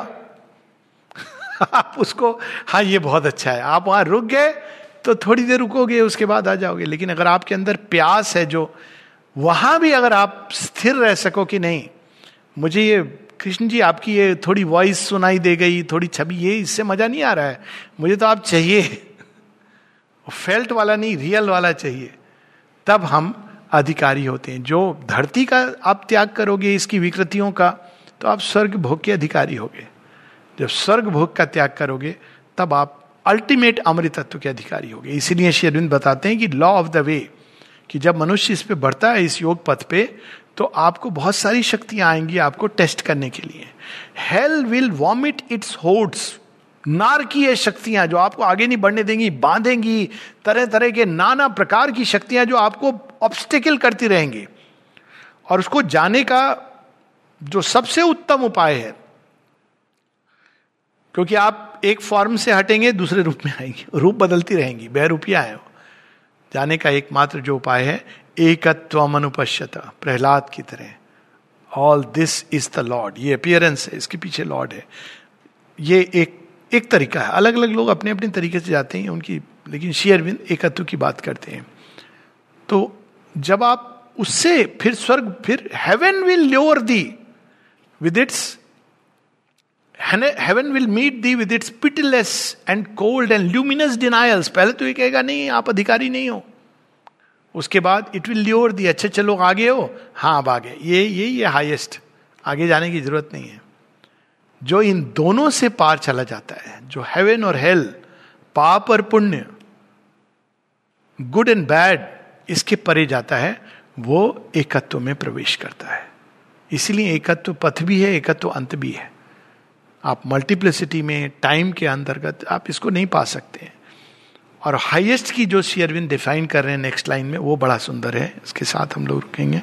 आप उसको, हाँ ये बहुत अच्छा है, आप वहां रुक गए तो थोड़ी देर रुकोगे, उसके बाद आ जाओगे. लेकिन अगर आपके अंदर प्यास है, जो वहां भी अगर आप स्थिर रह सको कि नहीं, मुझे ये कृष्ण जी आपकी ये थोड़ी वॉइस सुनाई दे गई, थोड़ी छवि, ये इससे मजा नहीं आ रहा है, मुझे तो आप चाहिए, फेल्ट वाला नहीं रियल वाला चाहिए, तब हम अधिकारी होते हैं. जो धरती का आप त्याग करोगे, इसकी विकृतियों का, तो आप स्वर्ग भोग के अधिकारी होगे. जब स्वर्ग भोग का त्याग करोगे तब आप अल्टीमेट अमृत तत्व के अधिकारी होगे. इसीलिए श्री अरविंद बताते हैं कि लॉ ऑफ द वे, कि जब मनुष्य इस पे बढ़ता है, इस योग पथ पे, तो आपको बहुत सारी शक्तियां आएंगी आपको टेस्ट करने के लिए. Hell will vomit its hordes, नारकीय शक्तियां जो आपको आगे नहीं बढ़ने देंगी, बांधेंगी, तरह तरह के नाना प्रकार की शक्तियां जो आपको ऑब्स्टेकल करती रहेंगी. और उसको जाने का जो सबसे उत्तम उपाय है, क्योंकि आप एक फॉर्म से हटेंगे दूसरे रूप में आएंगे, रूप बदलती रहेंगी, बहरूपिया है. जाने का एकमात्र जो उपाय है, एकत्वम अनुपश्यत, प्रहलाद की तरह. All this is the lord, ये अपियरेंस है, इसके पीछे लॉर्ड है. ये एक एक तरीका है. अलग अलग लोग अपने अपने तरीके से जाते हैं उनकी, लेकिन श्री अरविंद एकत्व की बात करते हैं. तो जब आप उससे फिर स्वर्ग, फिर heaven will lure the with its, heaven will meet the with its pitiless and cold and luminous denials. पहले तो ये कहेगा नहीं आप अधिकारी नहीं हो, उसके बाद इट विल ल्योर दी, अच्छा चलो आगे हो, हाँ अब आगे, ये ये ये हाईएस्ट, आगे जाने की जरूरत नहीं है. जो इन दोनों से पार चला जाता है, जो हेवन और हेल, पाप और पुण्य, गुड एंड बैड, इसके परे जाता है, वो एकत्व में प्रवेश करता है. इसीलिए एकत्व पथ भी है, एकत्व अंत भी है. आप मल्टीप्लिसिटी में, टाइम के अंतर्गत आप इसको नहीं पा सकते. और हाईएस्ट की जो श्री अरविंद डिफाइन कर रहे हैं नेक्स्ट लाइन में, वो बड़ा सुंदर है. इसके साथ हम लोग रुकेंगे.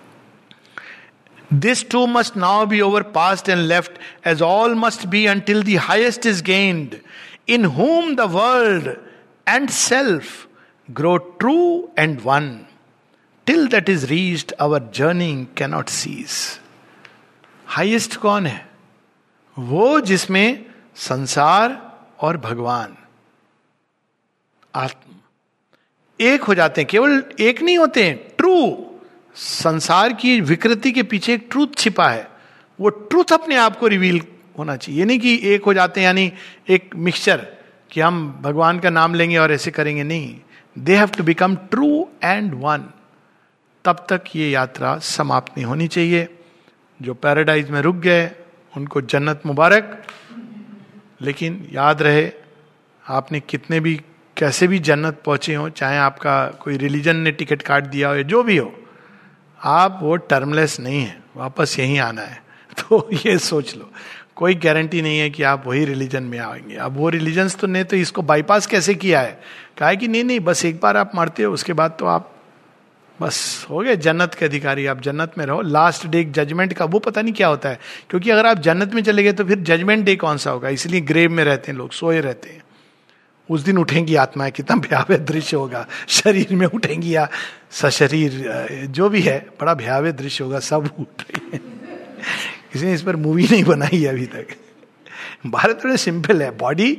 This too must now be over past and left, as all must be until the highest is gained, in whom the world and self grow true and one. Till that is reached, our journeying cannot cease. Highest कौन है? वो जिसमें संसार और भगवान, आत्मा एक हो जाते हैं. केवल एक नहीं होते हैं, ट्रू. संसार की विकृति के पीछे एक ट्रूथ छिपा है, वो ट्रूथ अपने आप को रिवील होना चाहिए. ये नहीं कि एक हो जाते हैं यानी एक मिक्सचर, कि हम भगवान का नाम लेंगे और ऐसे करेंगे, नहीं. They have to become true and one. तब तक ये यात्रा समाप्त नहीं होनी चाहिए. जो पैराडाइज में रुक गए उनको जन्नत मुबारक. लेकिन याद रहे, आपने कितने भी कैसे भी जन्नत पहुंचे हो, चाहे आपका कोई रिलीजन ने टिकट काट दिया हो या जो भी हो, आप वो टर्मलेस नहीं है, वापस यहीं आना है. तो ये सोच लो, कोई गारंटी नहीं है कि आप वही रिलीजन में आएंगे. अब वो रिलीजन्स तो ने तो इसको बाईपास कैसे किया है, कहा है कि नहीं नहीं बस एक बार आप मारते हो, उसके बाद तो आप बस हो गए जन्नत के अधिकारी, आप जन्नत में रहो. लास्ट डे जजमेंट का वो पता नहीं क्या होता है, क्योंकि अगर आप जन्नत में चले गए तो फिर जजमेंट डे कौन सा होगा. इसलिए ग्रेव में रहते हैं लोग, सोए रहते हैं. उस दिन उठेंगी आत्माएं, कितना भयावह दृश्य होगा. शरीर में उठेंगी या सशरीर, जो भी है, बड़ा भयावह दृश्य होगा. सब उठ रहे हैं. किसी ने इस पर मूवी नहीं बनाई है अभी तक. भारत में सिंपल है, बॉडी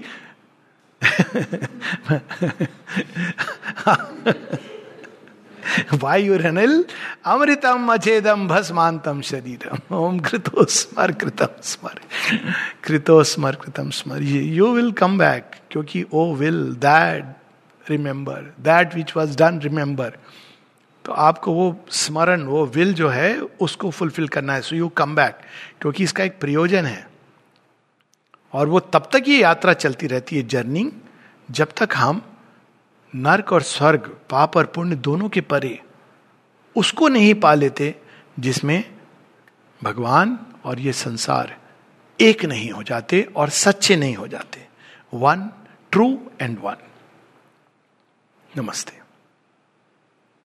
वायुरनिल अमृतम अचेदम भस्मांतम शरीरम ओम कृतो स्मर कृतम स्मर कृतो स्मर कृतम स्मर। यू विल कम बैक, क्योंकि oh will that remember that which was done remember. तो आपको वो स्मरण, वो विल जो है उसको फुलफिल करना है। सो यू कम बैक, क्योंकि इसका एक प्रयोजन है। और वो तब तक ये यात्रा चलती रहती है, जर्नी, जब तक हम नर्क और स्वर्ग, पाप और पुण्य दोनों के परे उसको नहीं पा लेते जिसमें भगवान और ये संसार एक नहीं हो जाते और सच्चे नहीं हो जाते। One, true and one. नमस्ते।